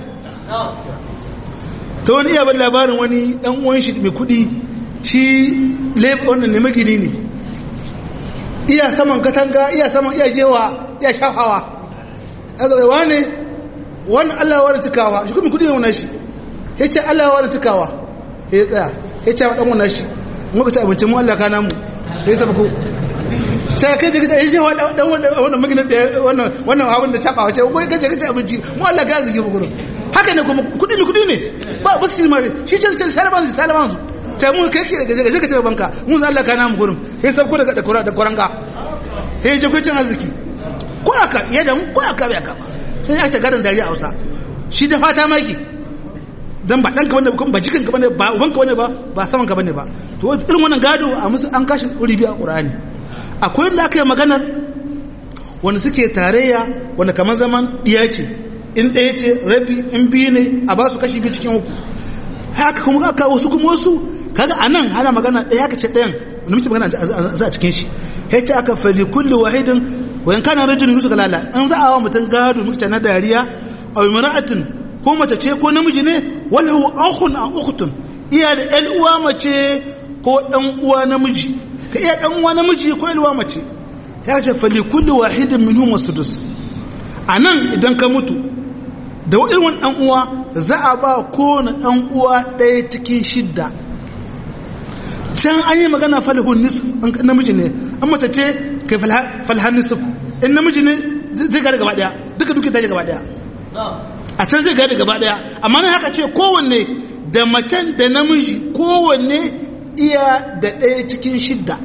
Ta wani iya ban labarin wani ɗan uwan shi mai kuɗi shi laifin wannan ne magini ne, iya saman katanga iya saman iya jewa iya shafawa a ne wani Allah wani cikawa shi kuma kuɗi ne wannan shi ya ce Allah wani cikawa ya tsaya ya ce ɗan wannan shi muka ci abincin mu Allah kana mu ya yi sabaku sai kai je je wannan maginan da wannan abin da chaba wace ko kai je abinci mu Allah ga zigi mu gurin haka ne kuma kudi ne ba su ma shi ce salaman su ta mu kai ke je ka tare banka mu Allah ka na mu gurin sai sabko daga da kuranga sai je ko cin arziki ko aka yadda ko aka bai aka ba sai ya ce garin dariya a Hausa shi da fata maki dan ba danka bane kuma ba jikin ka bane ba uban ka bane ba saman ka bane ba to irin wannan gado a musu an kashi uribi a Qur'ani akwai wanda aka yi maganar wanda suke tarayya wanda kamar zaman iya ce in ɗaya ce rabi in biyu ne a ba su kashi biyu cikin uku haka kuma aka wasu kuma wasu kaga anan ana magana ɗaya ka ce ɗayan wanda muke magana za a cikin shi ya ce aka fali kulli wahidin wayan kana rajulun yusu kalala an za a wa mutum gado muke na dariya a imra'atin ko mace ce ko namiji ne walahu akhun a ukhtun iya da ƴan uwa mace ko ɗan uwa namiji ka iya ɗan uwa namiji ko ƴan uwa mace ya ce fali kulli wahidin minhum wasudus anan idan ka mutu da irin wani ɗan uwa za a ba kowane ɗan uwa ɗaya cikin 6 can an yi magana falihun nisf namiji ne an mace ce kai falhan nisf in namiji ne zai gada gaba daya duka duka ta gaba daya a can zai gada gaba daya amma nan haka ce kowanne da macen da namiji kowanne iya da ɗaya cikin 6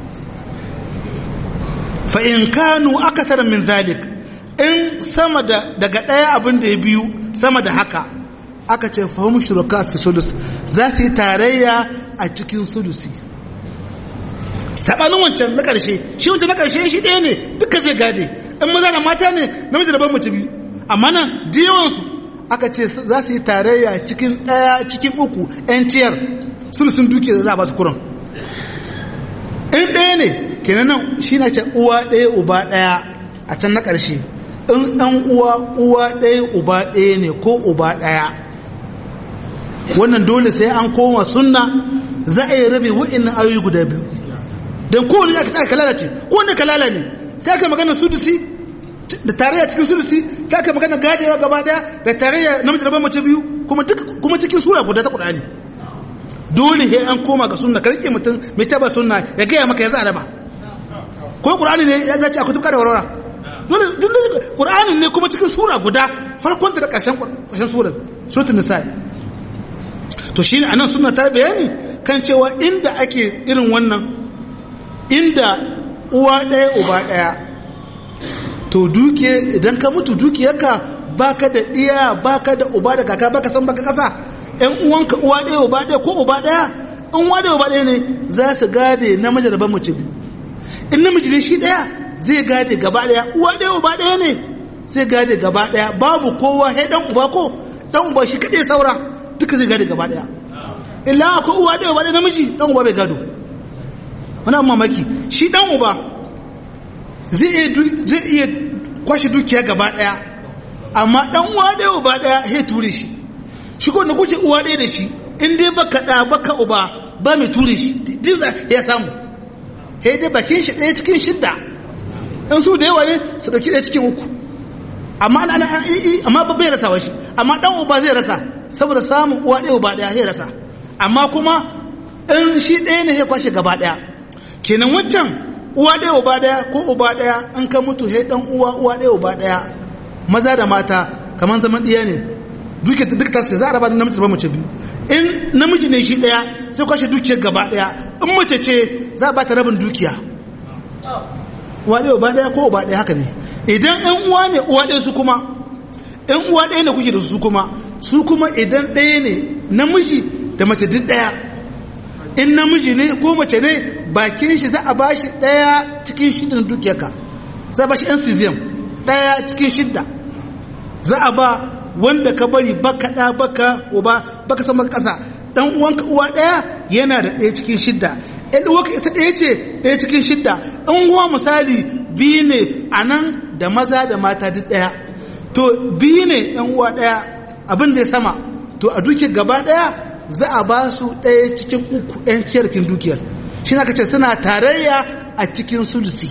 fa in kanu akathar min zalik in sama daga ɗaya abin da ya biyu sama da haka aka ce fahim shuraka fi sulus za su yi tarayya a cikin sulusi saɓanin wancan na ƙarshe shi wancan na ƙarshe shi ɗaya ne duka zai gade in maza da mata ne namiji da ban mace biyu amma nan diyawansu aka ce za su yi tarayya cikin ɗaya cikin 3 'yan ciyar sulusun duke da za a ba su kuran in ɗaya ne kenan nan shi na ce uwa ɗaya uba ɗaya a can na ƙarshe in ɗan uwa ɗaya uba ɗaya ne ko uba ɗaya wannan dole sai an koma sunna za a yi rabe wa'annan ayoyi guda biyu don kowane aka kalala ce kowane kalala ne ta kai magana sudusi da tarayya cikin sudusi ta kai magana gadewa gaba ɗaya da tarayya namiji da ban mace biyu kuma cikin sura guda ta Qur'ani dole sai an koma ga sunna karke mutum mai taba sunna ya gaya maka ya za a raba ko Qur'ani ne ya zace akwai tuka da warwara Qur'anin ne kuma cikin sura guda farkon da ƙarshen surar suratul nisa to shine anan sunna ta bayani kan cewa inda ake irin wannan inda uwa ɗaya uba ɗaya to duke idan ka mutu dukiyarka baka da iya baka da uba da kaka baka san baka kasa ɗan uwanka uwa ɗaya uba ɗaya ko uba ɗaya in uwa ɗaya uba ɗaya ne za su gade namiji da ban mace biyu in namiji ne shi ɗaya zai gade gaba daya uwa daya uba daya ne zai gade gaba daya babu kowa sai dan uba ko dan uba shi kadai saura duka zai gade gaba daya illa akwai uwa daya uba daya namiji dan uba bai gado wannan mamaki shi dan uba zai iya kwashi dukiya gaba daya amma dan uwa daya uba daya sai ture shi shi ko na kuke uwa daya da shi in dai baka da baka uba ba mai ture shi dinza ya samu sai dai bakin shi daya cikin 6 in su da yawa ne su dauki ɗaya cikin 3 amma bai rasa wa shi amma dan uba zai rasa saboda samun uwa ɗaya uba ɗaya zai rasa amma kuma in shi ɗaya ne ya kwashe gaba ɗaya kenan wancan uwa ɗaya uba ɗaya ko uba ɗaya an ka mutu sai dan uwa ɗaya uba ɗaya maza da mata kamar zaman ɗiya ne duke duk ta sai za a raba namiji da mace biyu in namiji ne shi ɗaya sai kwashe dukiyar gaba ɗaya in mace ce za a ba ta rabin dukiya uwa ɗaya uba ɗaya ko uba ɗaya haka ne idan ɗan uwa ne uwa ɗaya su kuma ɗan uwa ɗaya ne kuke da su kuma idan ɗaya ne namiji da mace duk ɗaya in namiji ne ko mace ne bakin shi za a ba shi ɗaya cikin 6 dukiyarka za a ba shi ɗan cesium ɗaya cikin 6 za a ba wanda ka bari baka ɗa baka uba baka sama ƙasa ɗan uwanka uwa ɗaya yana da ɗaya cikin 6 ɗan uwanka ita ɗaya ce ɗaya cikin 6 ɗan uwa misali 2 ne a nan da maza da mata duk ɗaya to 2 ne ɗan uwa ɗaya abin da ya sama to a dukiyar gaba ɗaya za a ba su ɗaya cikin 3 'yan ciyarkin dukiyar shi na kace suna tarayya a cikin sulusi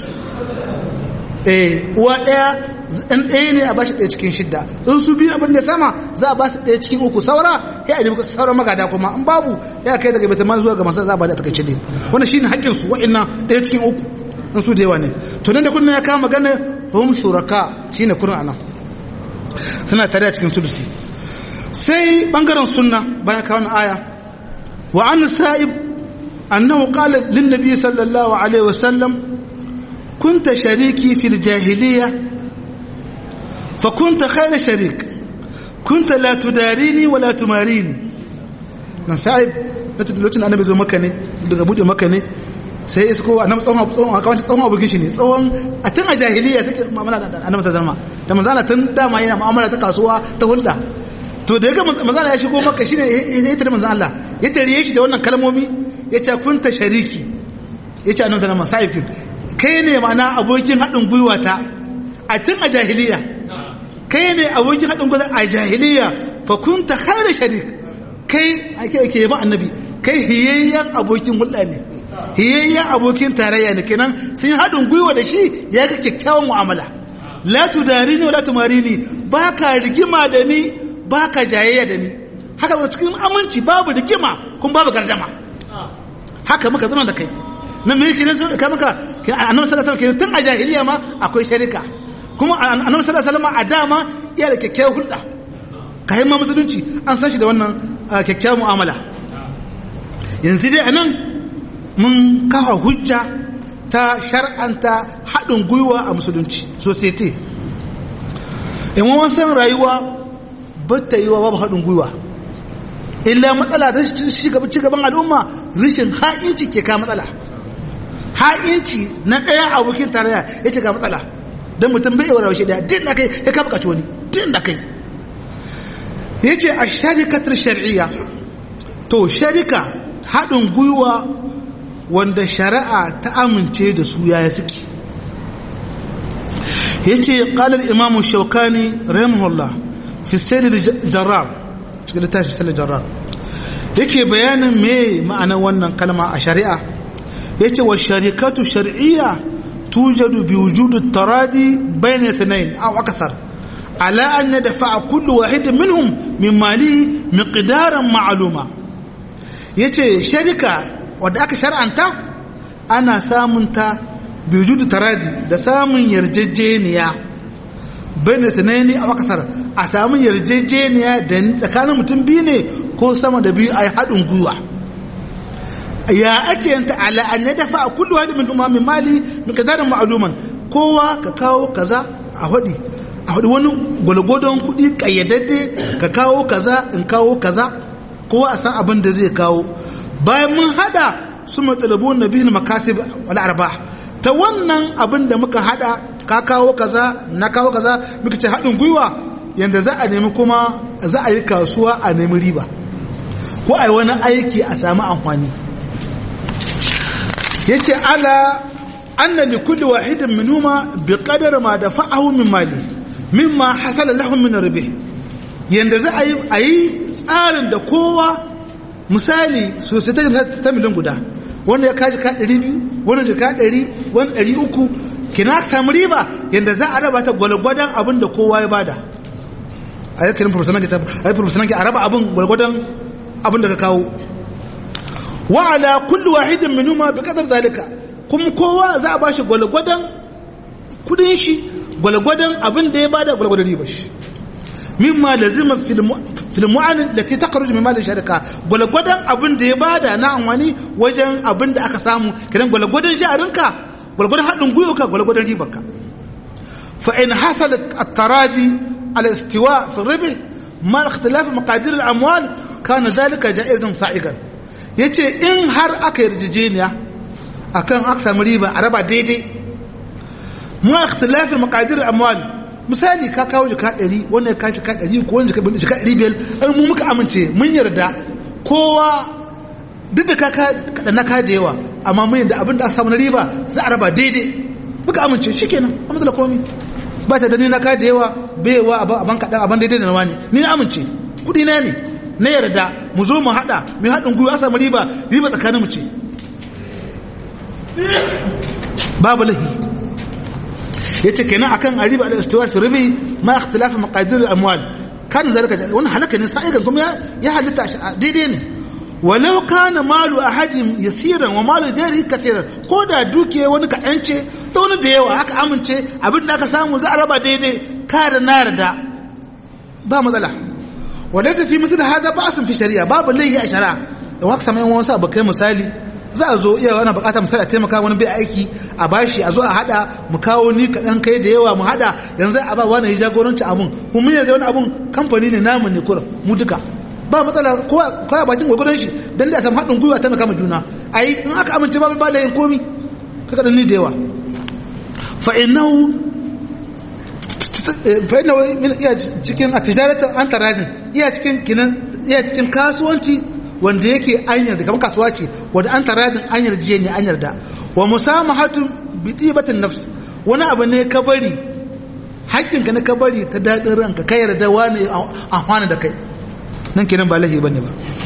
uwa ɗaya ɗan ɗaya ne a ba shi ɗaya cikin 6 in su 2 abin da sama za a ba su ɗaya cikin 3 saura ya a nemi sauran magada kuma in babu ya kai daga baitul mal zuwa ga masu za a ba da takaice ne wannan shine haƙƙin su wa'annan ɗaya cikin 3 in su da yawa ne to dan da kullun ya kama magana fahum shuraka shine kurin anan suna tare a cikin sulusi sai bangaren sunna bayan kawo aya wa an sa'ib annahu qala lin nabiy sallallahu alaihi wasallam kunta shariki fil jahiliya fa kunta khayra sharik kunta la tudarini wa la tumarini nan sa'ib lokacin annabi zo maka ne daga bude maka ne sai isko annabi tsawon aka wancan tsawon abokin shi ne tsawon a tun a jahiliya suke mu'amala da annabi sallallahu alaihi wasallam da manzana tun dama yana mu'amala ta kasuwa ta hulɗa to da yaga manzana ya shigo maka shine ya tare manzan Allah ya tare shi da wannan kalmomi ya ce kunta shariki ya ce annabi sallallahu alaihi wasallam kai ne ma'ana abokin haɗin gwiwa ta a tun a jahiliya kai ne abokin haɗin gwiwa a jahiliya fa kunta khairu sharik kai ake ba annabi kai hiyayyen abokin hulɗa ne hiyayyen abokin tarayya ne kenan sun haɗin gwiwa da shi ya ga kyakkyawan mu'amala la tudarini wa la tumarini baka rigima da ni baka jayayya da ni haka ba cikin aminci babu rigima kuma babu gardama haka muka zama da kai nan me yake nan ka maka annabi sallallahu alaihi wasallam tun a jahiliya ma akwai sharika kuma annabi sallallahu alaihi wasallam a dama iya da kyakkyawan hulɗa kai ma musulunci an san shi da wannan kyakkyawan mu'amala yanzu dai anan mun kawo hujja ta shar'anta haɗin gwiwa a musulunci society in wani san rayuwa ba ta yi wa babu haɗin gwiwa illa matsala ta cigaban al'umma rishin ha'inci ke ka matsala ha'inci na ɗaya abokin tarayya ya ke ka matsala don mutum bai yawar raushe daya din da kai ya ka bukaci wani din da kai ya ce a sharikatar shari'a to sharika haɗin gwiwa wanda shari'a ta amince da su yaya suke ya ce ƙalar imamu shaukani rahimahullah fi salir jarrar cikin littafi salir jarrar yake bayanin me ma'anar wannan kalma a shari'a ya ce wa sharikatu shari'iyya tujadu bi wujudu taradi bayna ithnain aw akthar ala an yadfa'a kullu wahidin minhum min malihi miqdaran ma'luma yace sharika wadda aka shar'anta ana samunta bijudu taradi da samun yarjejeniya bayan tunani a wakasar a samun yarjejeniya da tsakanin mutum biyu ne ko sama da biyu a yi haɗin gwiwa ya ake yanta ala an ya dafa a kullu haɗin min umamin mali min kazarin ma'aluman kowa ka kawo kaza a haɗi wani gwalgwadon kuɗi ƙayyadadde ka kawo kaza in kawo kaza kowa a san abin da zai kawo bayan mun hada su matsalabun na bihin makasib wal arba ta wannan abin da muka hada ka kawo kaza na kawo kaza muka ce haɗin gwiwa yanda za a nemi kuma za a yi kasuwa a nemi riba ko a yi wani aiki a sami amfani ya ce ala anna li kulli wahidin minuma bi qadar ma dafa'ahu min mali mimma hasala lahu min ribih yanda za a yi tsarin da kowa misali sosai ta miliyan guda wanda ya kaji ka 200 wanda jika 100 wani 300 kina samu riba yanda za a raba ta gwalgwadon abin da kowa ya bada a yi kirin profesional a raba abin gwalgwadon abin da ka kawo wa ala kullu wahidin minuma bi qadar zalika kuma kowa za a bashi gwalgwadon kudin shi gwalgwadon abin da ya bada gwalgwadon riba shi mimma lazima fil mu'anin lati takhruju min mali sharika gwalgwadon abin da ya bada na amfani wajen abin da aka samu kidan gwalgwadon jarinka gwalgwadon hadin gwiwarka gwalgwadon ribarka fa in hasalat at-taradi ala istiwa fi ribh ma ikhtilaf maqadir al-amwal kana dhalika ja'izan sa'igan yace in har aka yarjejeniya akan aka samu riba a raba daidai ma ikhtilaf maqadir al-amwal misali ka kawo jika 100 wannan ka jika 100 ko wannan jika 500 ai mu muka amince mun yarda kowa duk da kaka kadan na ka da yawa amma mun yarda abin da aka samu na riba za a raba daidai muka amince shikenan amma da komai ba ta da ni na ka da yawa baiwa aban kadan aban daidai da na wani ni amince kudi na ne na yarda mu zo mu hada mu hadin gwiwa a samu riba tsakanin mu ce babu lahi yace kenan akan ariba al-istiwa fi ribi ma ikhtilaf maqadir al-amwal kan zalika wannan halaka ne sa'igan kuma ya halitta daidai ne walau kana malu ahadin yasiran wa malu ghairi kathiran, ko da duke wani ka yance ta wani da yawa aka amince abin da aka samu za a raba daidai ka da na yarda ba matsala. walaysa fi misli hada ba'sun fi shari'a, babu laihi a shari'a. in aka samu yan wasu abokai misali za a zo iya wani bukata misali a taimaka wani bai aiki a bashi a zo a hada mu kawo ni kaɗan kai da yawa mu hada yanzu a ba wani jagoranci abun kuma mun da wani abun kamfani ne namu ne kurum mu duka ba matsala ko a bakin gwagwaron shi dan da a samu haɗin gwiwa taimaka ma juna ai in aka amince ba da yin komi ka kaɗan ni da yawa fa innahu iya cikin atijarata an taradin iya cikin kasuwanci wanda yake anyar da kamar kasuwa ce wanda an taradin anyar jiye ne anyar da wa musamahatun bi tibatin nafs, wani abu ne ka bari haƙƙinka ne ka bari ta daɗin ranka ka yarda wani amfana da kai nan kenan ba lahi bane ba.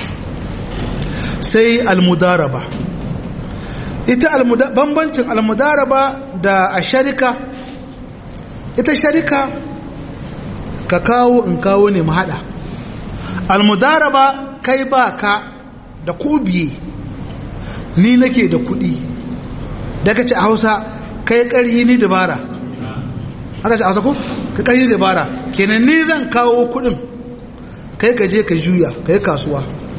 sai almudaraba, ita bambancin almudaraba da a sharika, ita sharika ka kawo in kawo ne mu hada. almudaraba kai ba ka da kubiye ni nake da kudi daga ce a Hausa kai ƙarhi ni dabara, haka ce a Hausa ko ka ƙarhi dabara kenan ni zan kawo kudin kai ka je ka juya kai kasuwa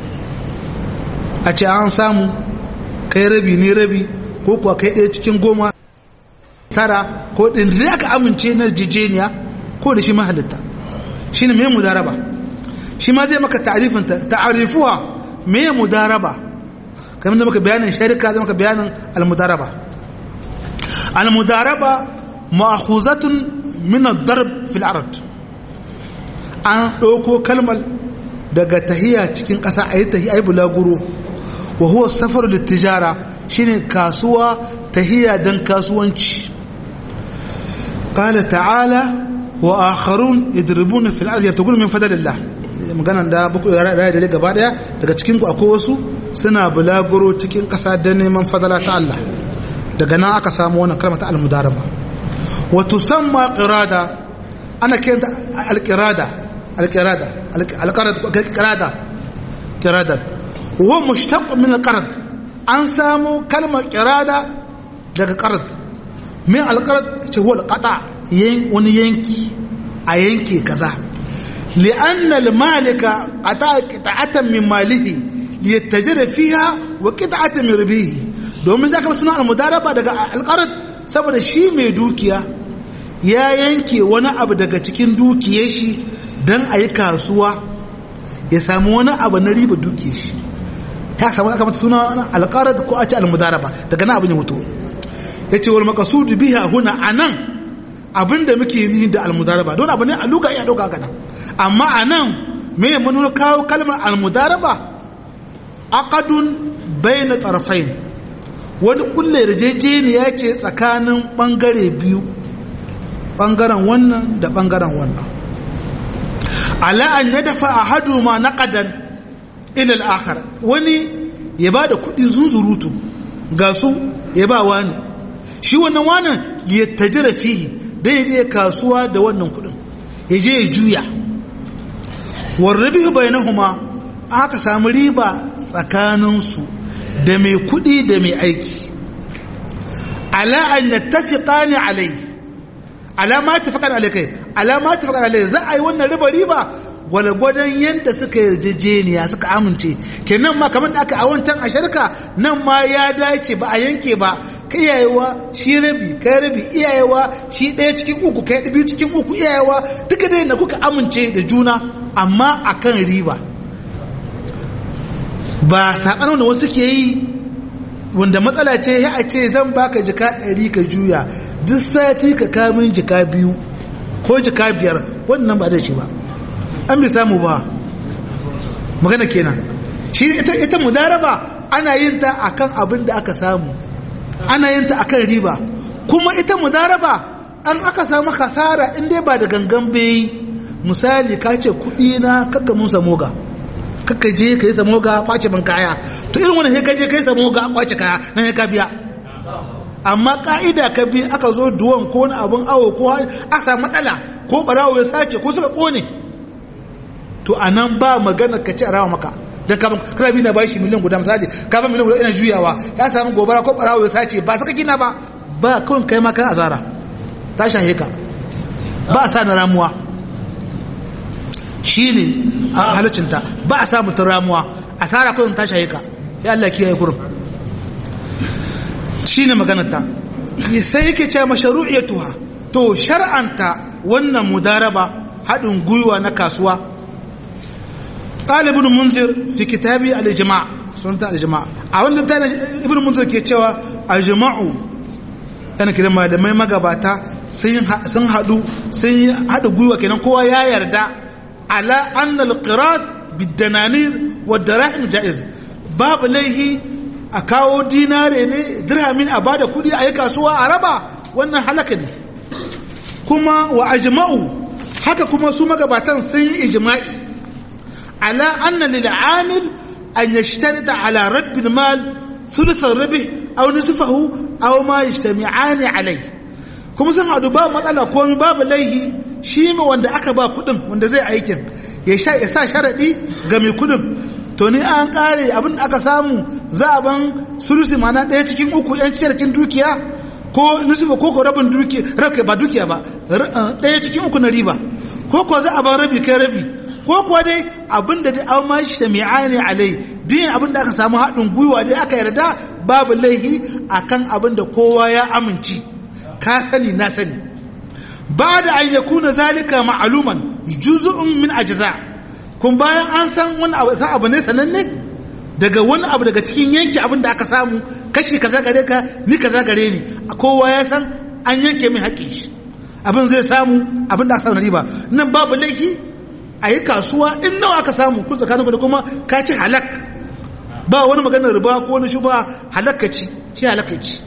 a ce an samu kai rabi ne rabi ko kuwa kai ɗaya cikin 10 tara ko ɗin da aka amince na jijeniya ko da shi mahalitta shi ne mai mudaraba. shi ma zai maka ta'arifuwa mai mudaraba kamar da maka bayanin sharika zai maka bayanin almudaraba. almudaraba ma'khuzatun min ad-darb fil ard, an ɗauko kalmar daga tahiya cikin ƙasa a yi tahiya bulaguro wa huwa safar da tijara shine kasuwa tahiya don kasuwanci. qala ta'ala wa akharun yadribuna fil ardi yabtaguna min fadlillah, maganan da buku ya raya da gaba daya daga cikin ku akwai wasu suna bulaguro cikin ƙasa don neman fadala ta Allah. daga nan aka samu wannan kalmar ta al-mudaraba. wa tusamma qirada, ana kiranta al-qirada wa mushtaq min al-qard, an samu kalmar qirada daga qard. min al-qard ce huwa al-qata, wani yanki a yanke kaza. li'anna al-malika qata'atan min malihi liyattajira fiha wa qita'atan min ribihi, domin zaka ba sunan al-mudaraba daga al-qard saboda shi mai dukiya ya yanke wani abu daga cikin dukiyar shi don a yi kasuwa ya samu wani abu na riba dukiyar shi, ya samu aka mata suna alƙarar ko a ce almudaraba daga nan abin ya mutu. ya ce wal maqasudu biha huna anan abin da muke yi da almudaraba don abu ne a luga iya ɗauka kana, amma anan me ya manuna kawo kalmar almudaraba aqadun bayna tarafain, wani kulle yarjejeniya ce tsakanin bangare biyu, bangaren wannan da bangaren wannan. ala an yadafa ahaduma naqadan ila al-akhar, wani ya bada kudi zunzurutu ga su ya ba wani, shi wannan wani ya tajira fihi dan yaje kasuwa da wannan kudin yaje ya juya. war rabihu bainahuma, aka samu riba tsakanin su da mai kudi da mai aiki. ala an yattafiqani alayhi, alama tafaqan alaykai, alama tafaqan alayhi, za a yi wannan riba gwalgwadon yadda suka yarjejeniya suka amince. kenan ma kamar da aka a wancan a sharka nan ma ya dace ba a yanke ba, kai iyayewa shi rabi kai rabi, iyayewa shi ɗaya cikin uku kai biyu cikin uku, iyayewa duka dai da kuka amince da juna amma akan riba. ba saɓanin da wasu ke yi wanda matsala ce ya a ce zan baka jika 100 ka juya duk sati ka kamun jika 2 ko jika 5, wannan ba da shi ba, an bi samu ba magana kenan. shi ita mudaraba ana yin ta akan abin da aka samu, ana yin ta akan riba. kuma ita mudaraba an aka samu kasara in dai ba da gangan bai, misali ka ce kudi na kakka mun samoga, kakka je ka yi samoga kwace ban kaya, to irin wannan sai ka je ka yi samoga kwace kaya nan ya ka biya. amma ka'ida ka bi aka zo duwan ko wani abun awo ko aka samu matsala ko barawo ya sace ko suka kone, to anan ba magana ka ci a rawa maka dan kafin kana bi na bashi miliyan guda misali kafin miliyan guda ina juyawa ya samu gobara ko barawo ya sace ba saka kina ba kawai kai ma kan azara ta shahe ka ba a sa na ramuwa shine a halacinta ba a sa mutum ramuwa asara kawai ta shahe ka ya Allah kiyaye kurum shine maganar ta sai yake cewa mashru'iyatuha to shar'anta wannan mudaraba hadin gwiwa na kasuwa qala ibn munzir fi kitabi al-ijma' sunta al-ijma' a wannan tana ibn munzir ke cewa al-ijma'u yana kiran malamai magabata sun hadu sun hada gwiwa kenan kowa ya yarda ala anna al-qirat bid-dananir wad-darahim jaiz babu laihi a kawo dinare ne dirhamin a bada kudi a yi kasuwa a raba wannan halaka ne kuma wa ajma'u haka kuma su magabatan sun yi ijma'i ala anna lil amil an yashtarita ala radd al mal thuluth al ribh aw nisfahu aw ma yajtami'ani alai kuma sun hadu ba matsala ko babu laihi shi ma wanda aka ba kudin wanda zai aikin ya sa sharadi ga mai kudin to ni an kare abin da aka samu za a ban sulusi mana ɗaya cikin uku ɗan cikin dukiya ko nusufa ko rabin dukiya rabi ba dukiya ba ɗaya cikin uku na riba ko za a ban rabi kai rabi ko kuwa dai abin da dai an ma shi ta mi'ani alai din abin da aka samu haɗin gwiwa dai aka yarda babu laihi akan abin da kowa ya amince ka sani na sani ba da an yakuna zalika ma'aluman juz'un min ajza' kun bayan an san wani abu ne sananne daga wani abu daga cikin yanki abin da aka samu kashi kaza gare ka ni kaza gare ni kowa ya san an yanke min haƙƙi shi abin zai samu abin da aka samu na riba nan babu laifi a yi kasuwa in nawa aka samu kun tsakanin da kuma ka ci halak ba wani maganar riba ko wani shuba halakka ci shi halakka ci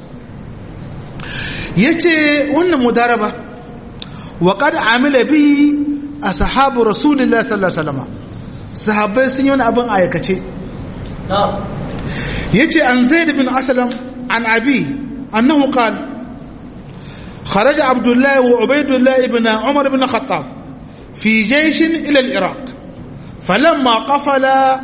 yace wannan mudaraba wa qad amila bihi ashabu rasulillahi sallallahu alaihi wasallam sahabbai sun yi wani abin aikace yace an zaid bin aslam an abi annahu qala خرج عبد الله وعبيد الله بن عمر بن الخطاب في جيش إلى العراق فلما قفل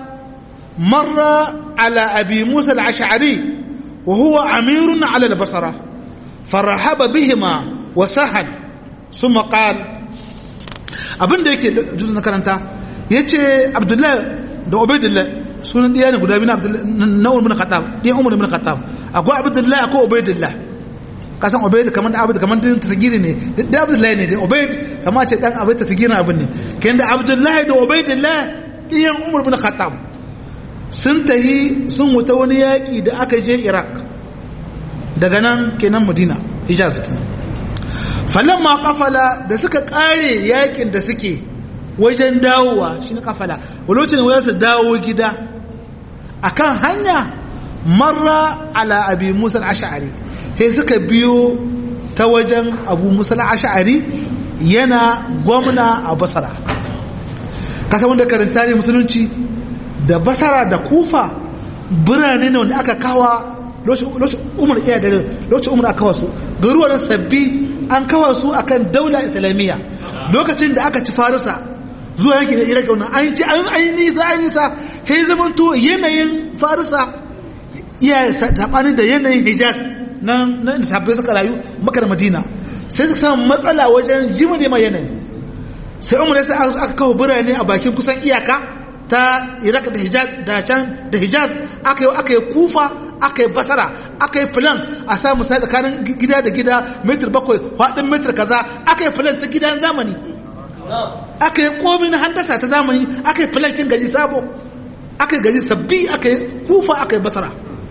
مر على أبي موسى الأشعري وهو أمير على البصرة فرحب بهما وسهل ثم قال abin da yake juzun karanta yace Abdullah da Ubaydullah sunan diya ne guda biyu na Umar bin Khattab diya Umar bin Khattab akwai Abdullah akwai Ubaydullah kasan Ubayd kaman da Abd kaman din tasgiri ne da Abdullah ne da Ubayd kamar ce dan Ubayd tasgirin abin ne kayan da Abdullah da Ubaydullah diya Umar bin Khattab sun tahi sun wuta wani yaki da aka je Iraq daga nan kenan Madina Hijaz kenan falamma kafala da suka kare yakin da suke wajen dawowa shine kafala lokacin da su dawo gida akan hanya marra ala abi musa al-ash'ari sai suka biyo ta wajen abu musa al-ash'ari yana gwamna a basra kasa wanda karanta ne musulunci da basra da kufa birane ne wanda aka kawa lokacin umar iya da lokacin umar aka kawo su garuruwan sabbi an kawo su akan daula islamiyya lokacin da aka ci farisa zuwa yankin da iraki wannan an ci an nisa sai zaman to yanayin farisa iya tabani da yanayin hijaz nan da sabbai suka rayu maka da madina sai suka samu matsala wajen jima da yanayin sai umar sai aka kawo birane a bakin kusan iyaka ta iraq da hijaz da can da hijaz aka yi kufa aka yi basara aka yi filan a samu sai tsakanin gida da gida metar 7 faɗin metar kaza aka yi filan ta gidan zamani aka yi komi na handasa ta zamani aka yi filan kin gaji sabo aka yi gaji sabbi aka yi kufa aka yi basara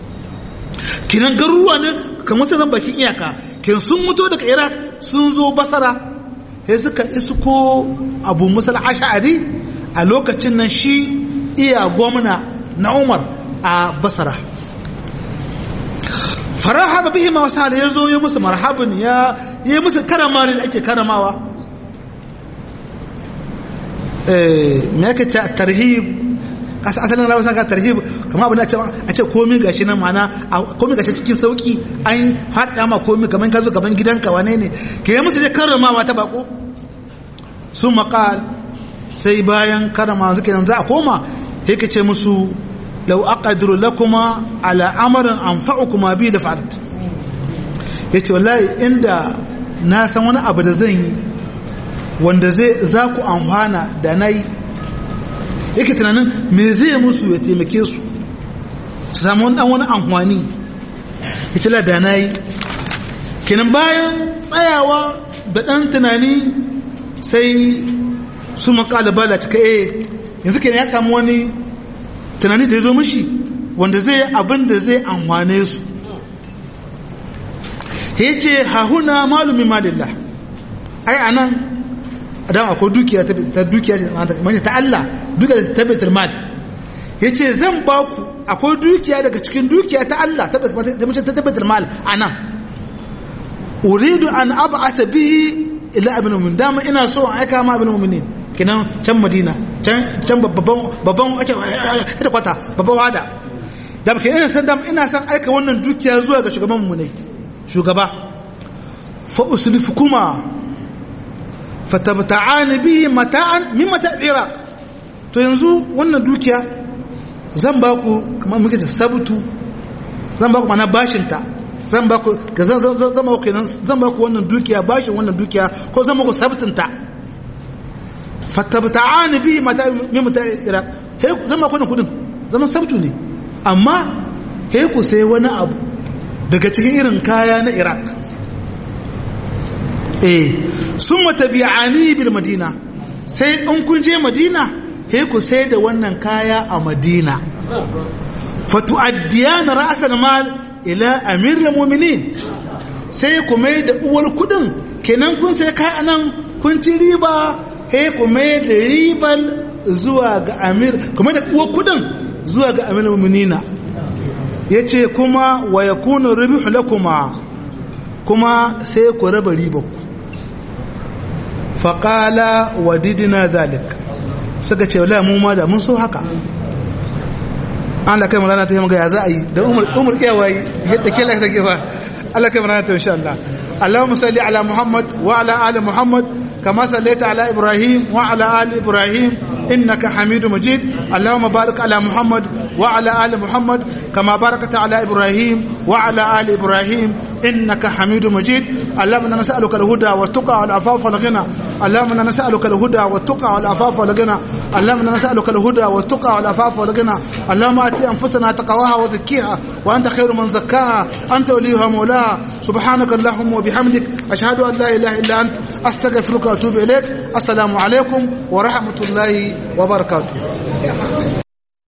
kinan garuruwa ne kamar sanan bakin iyaka kin sun mutu daga iraq sun zo basara sai suka isko abu musal ash'ari a lokacin nan shi iya gwamna na umar a basara farahaba bihi ma wasala yazo ya musu marhaban ya yi musu karama ne ake karamawa me yake ce tarhib kasa asalin rawa saka tarhib kamar abin a ce komai gashi nan mana komai gashi cikin sauki an hada ma komai kaman ka zo gaban gidanka wane ne ke yi musu karamawa ta bako sun maqal sai bayan karama suke nan za a koma yake ce musu law aqdiru lakuma ala amrin anfa'ukuma bi da fa'at yace wallahi inda na san wani abu da zan yi wanda za ku amfana da nayi yake tunanin me zai musu ya taimake su samu wani amfani yace la da nayi kenan bayan tsayawa da dan tunani sai su makalabala ta kai yanzu kenan ya samu wani tunani da ya zo mishi wanda zai abin da zai amfane su ya ce hahuna malumi malillah ai anan adam akwai dukiya ta dukiya ta Allah dukiya ta tabbatar mal ya ce zan ba ku akwai dukiya daga cikin dukiya ta Allah ta tabbatar mal anan uridu an ab'atha bihi ila ibn mu'min dama ina so an aika ma ibn mu'minin kinan can madina can babban ita kwata babban wada da muke ina san aika wannan dukiya zuwa ga shugaban mu ne shugaba fa uslifukuma fatabta'ani bihi mata'an min mata' iraq to yanzu wannan dukiya zan ba ku kamar muke da sabutu zan ba ku mana bashin ta zan ba ku zan ba ku wannan dukiya bashin wannan dukiya ko zan ba ku sabutun ta fatabta'ani bihi min mata' iraq he zan ba ku kudin zaman sabtu ne amma he ku sai wani abu daga cikin irin kaya na iraq summa tabi'ani bil madina sai in kun je madina he ku sai da wannan kaya a madina fatu'addiyan ra'san mal ila amirul mu'minin sai ku mai da uwar kudin kenan kun sai kai anan kun ci riba he ku mai da ribal zuwa ga amir kuma da uwar kudin zuwa ga amirul mu'minina yace kuma wa yakunu ribihu lakuma kuma sai ku raba ribarku faqala wadidna zalik suka ce wallahi mu ma da mun so haka Allah kai mu rana ta yi maga ya za a yi da umar kewaye yadda ke lafi take fa Allah kai mu rana ta insha Allah Allahumma salli ala Muhammad wa ala ali Muhammad kama sallaita ala Ibrahim wa ala ali Ibrahim innaka Hamidum Majid Allahumma barik ala Muhammad wa ala ali Muhammad kama barakta ala Ibrahim wa ala ali Ibrahim innaka Hamidum Majid Allahumma nas'aluka al-huda wa tuqa wal afafa wal ghina Allahumma nas'aluka al-huda wa tuqa wal afafa wal ghina Allahumma nas'aluka al-huda wa tuqa wal afafa wal ghina Allahumma ati anfusana taqwaha wa zakkiha wa anta khairu man zakkaha anta waliyuha mawlaha subhanaka Allahumma wa bihamdik ashhadu an la ilaha illa anta astaghfiruka wa atubu ilaik assalamu alaikum wa rahmatullahi wa barakatuh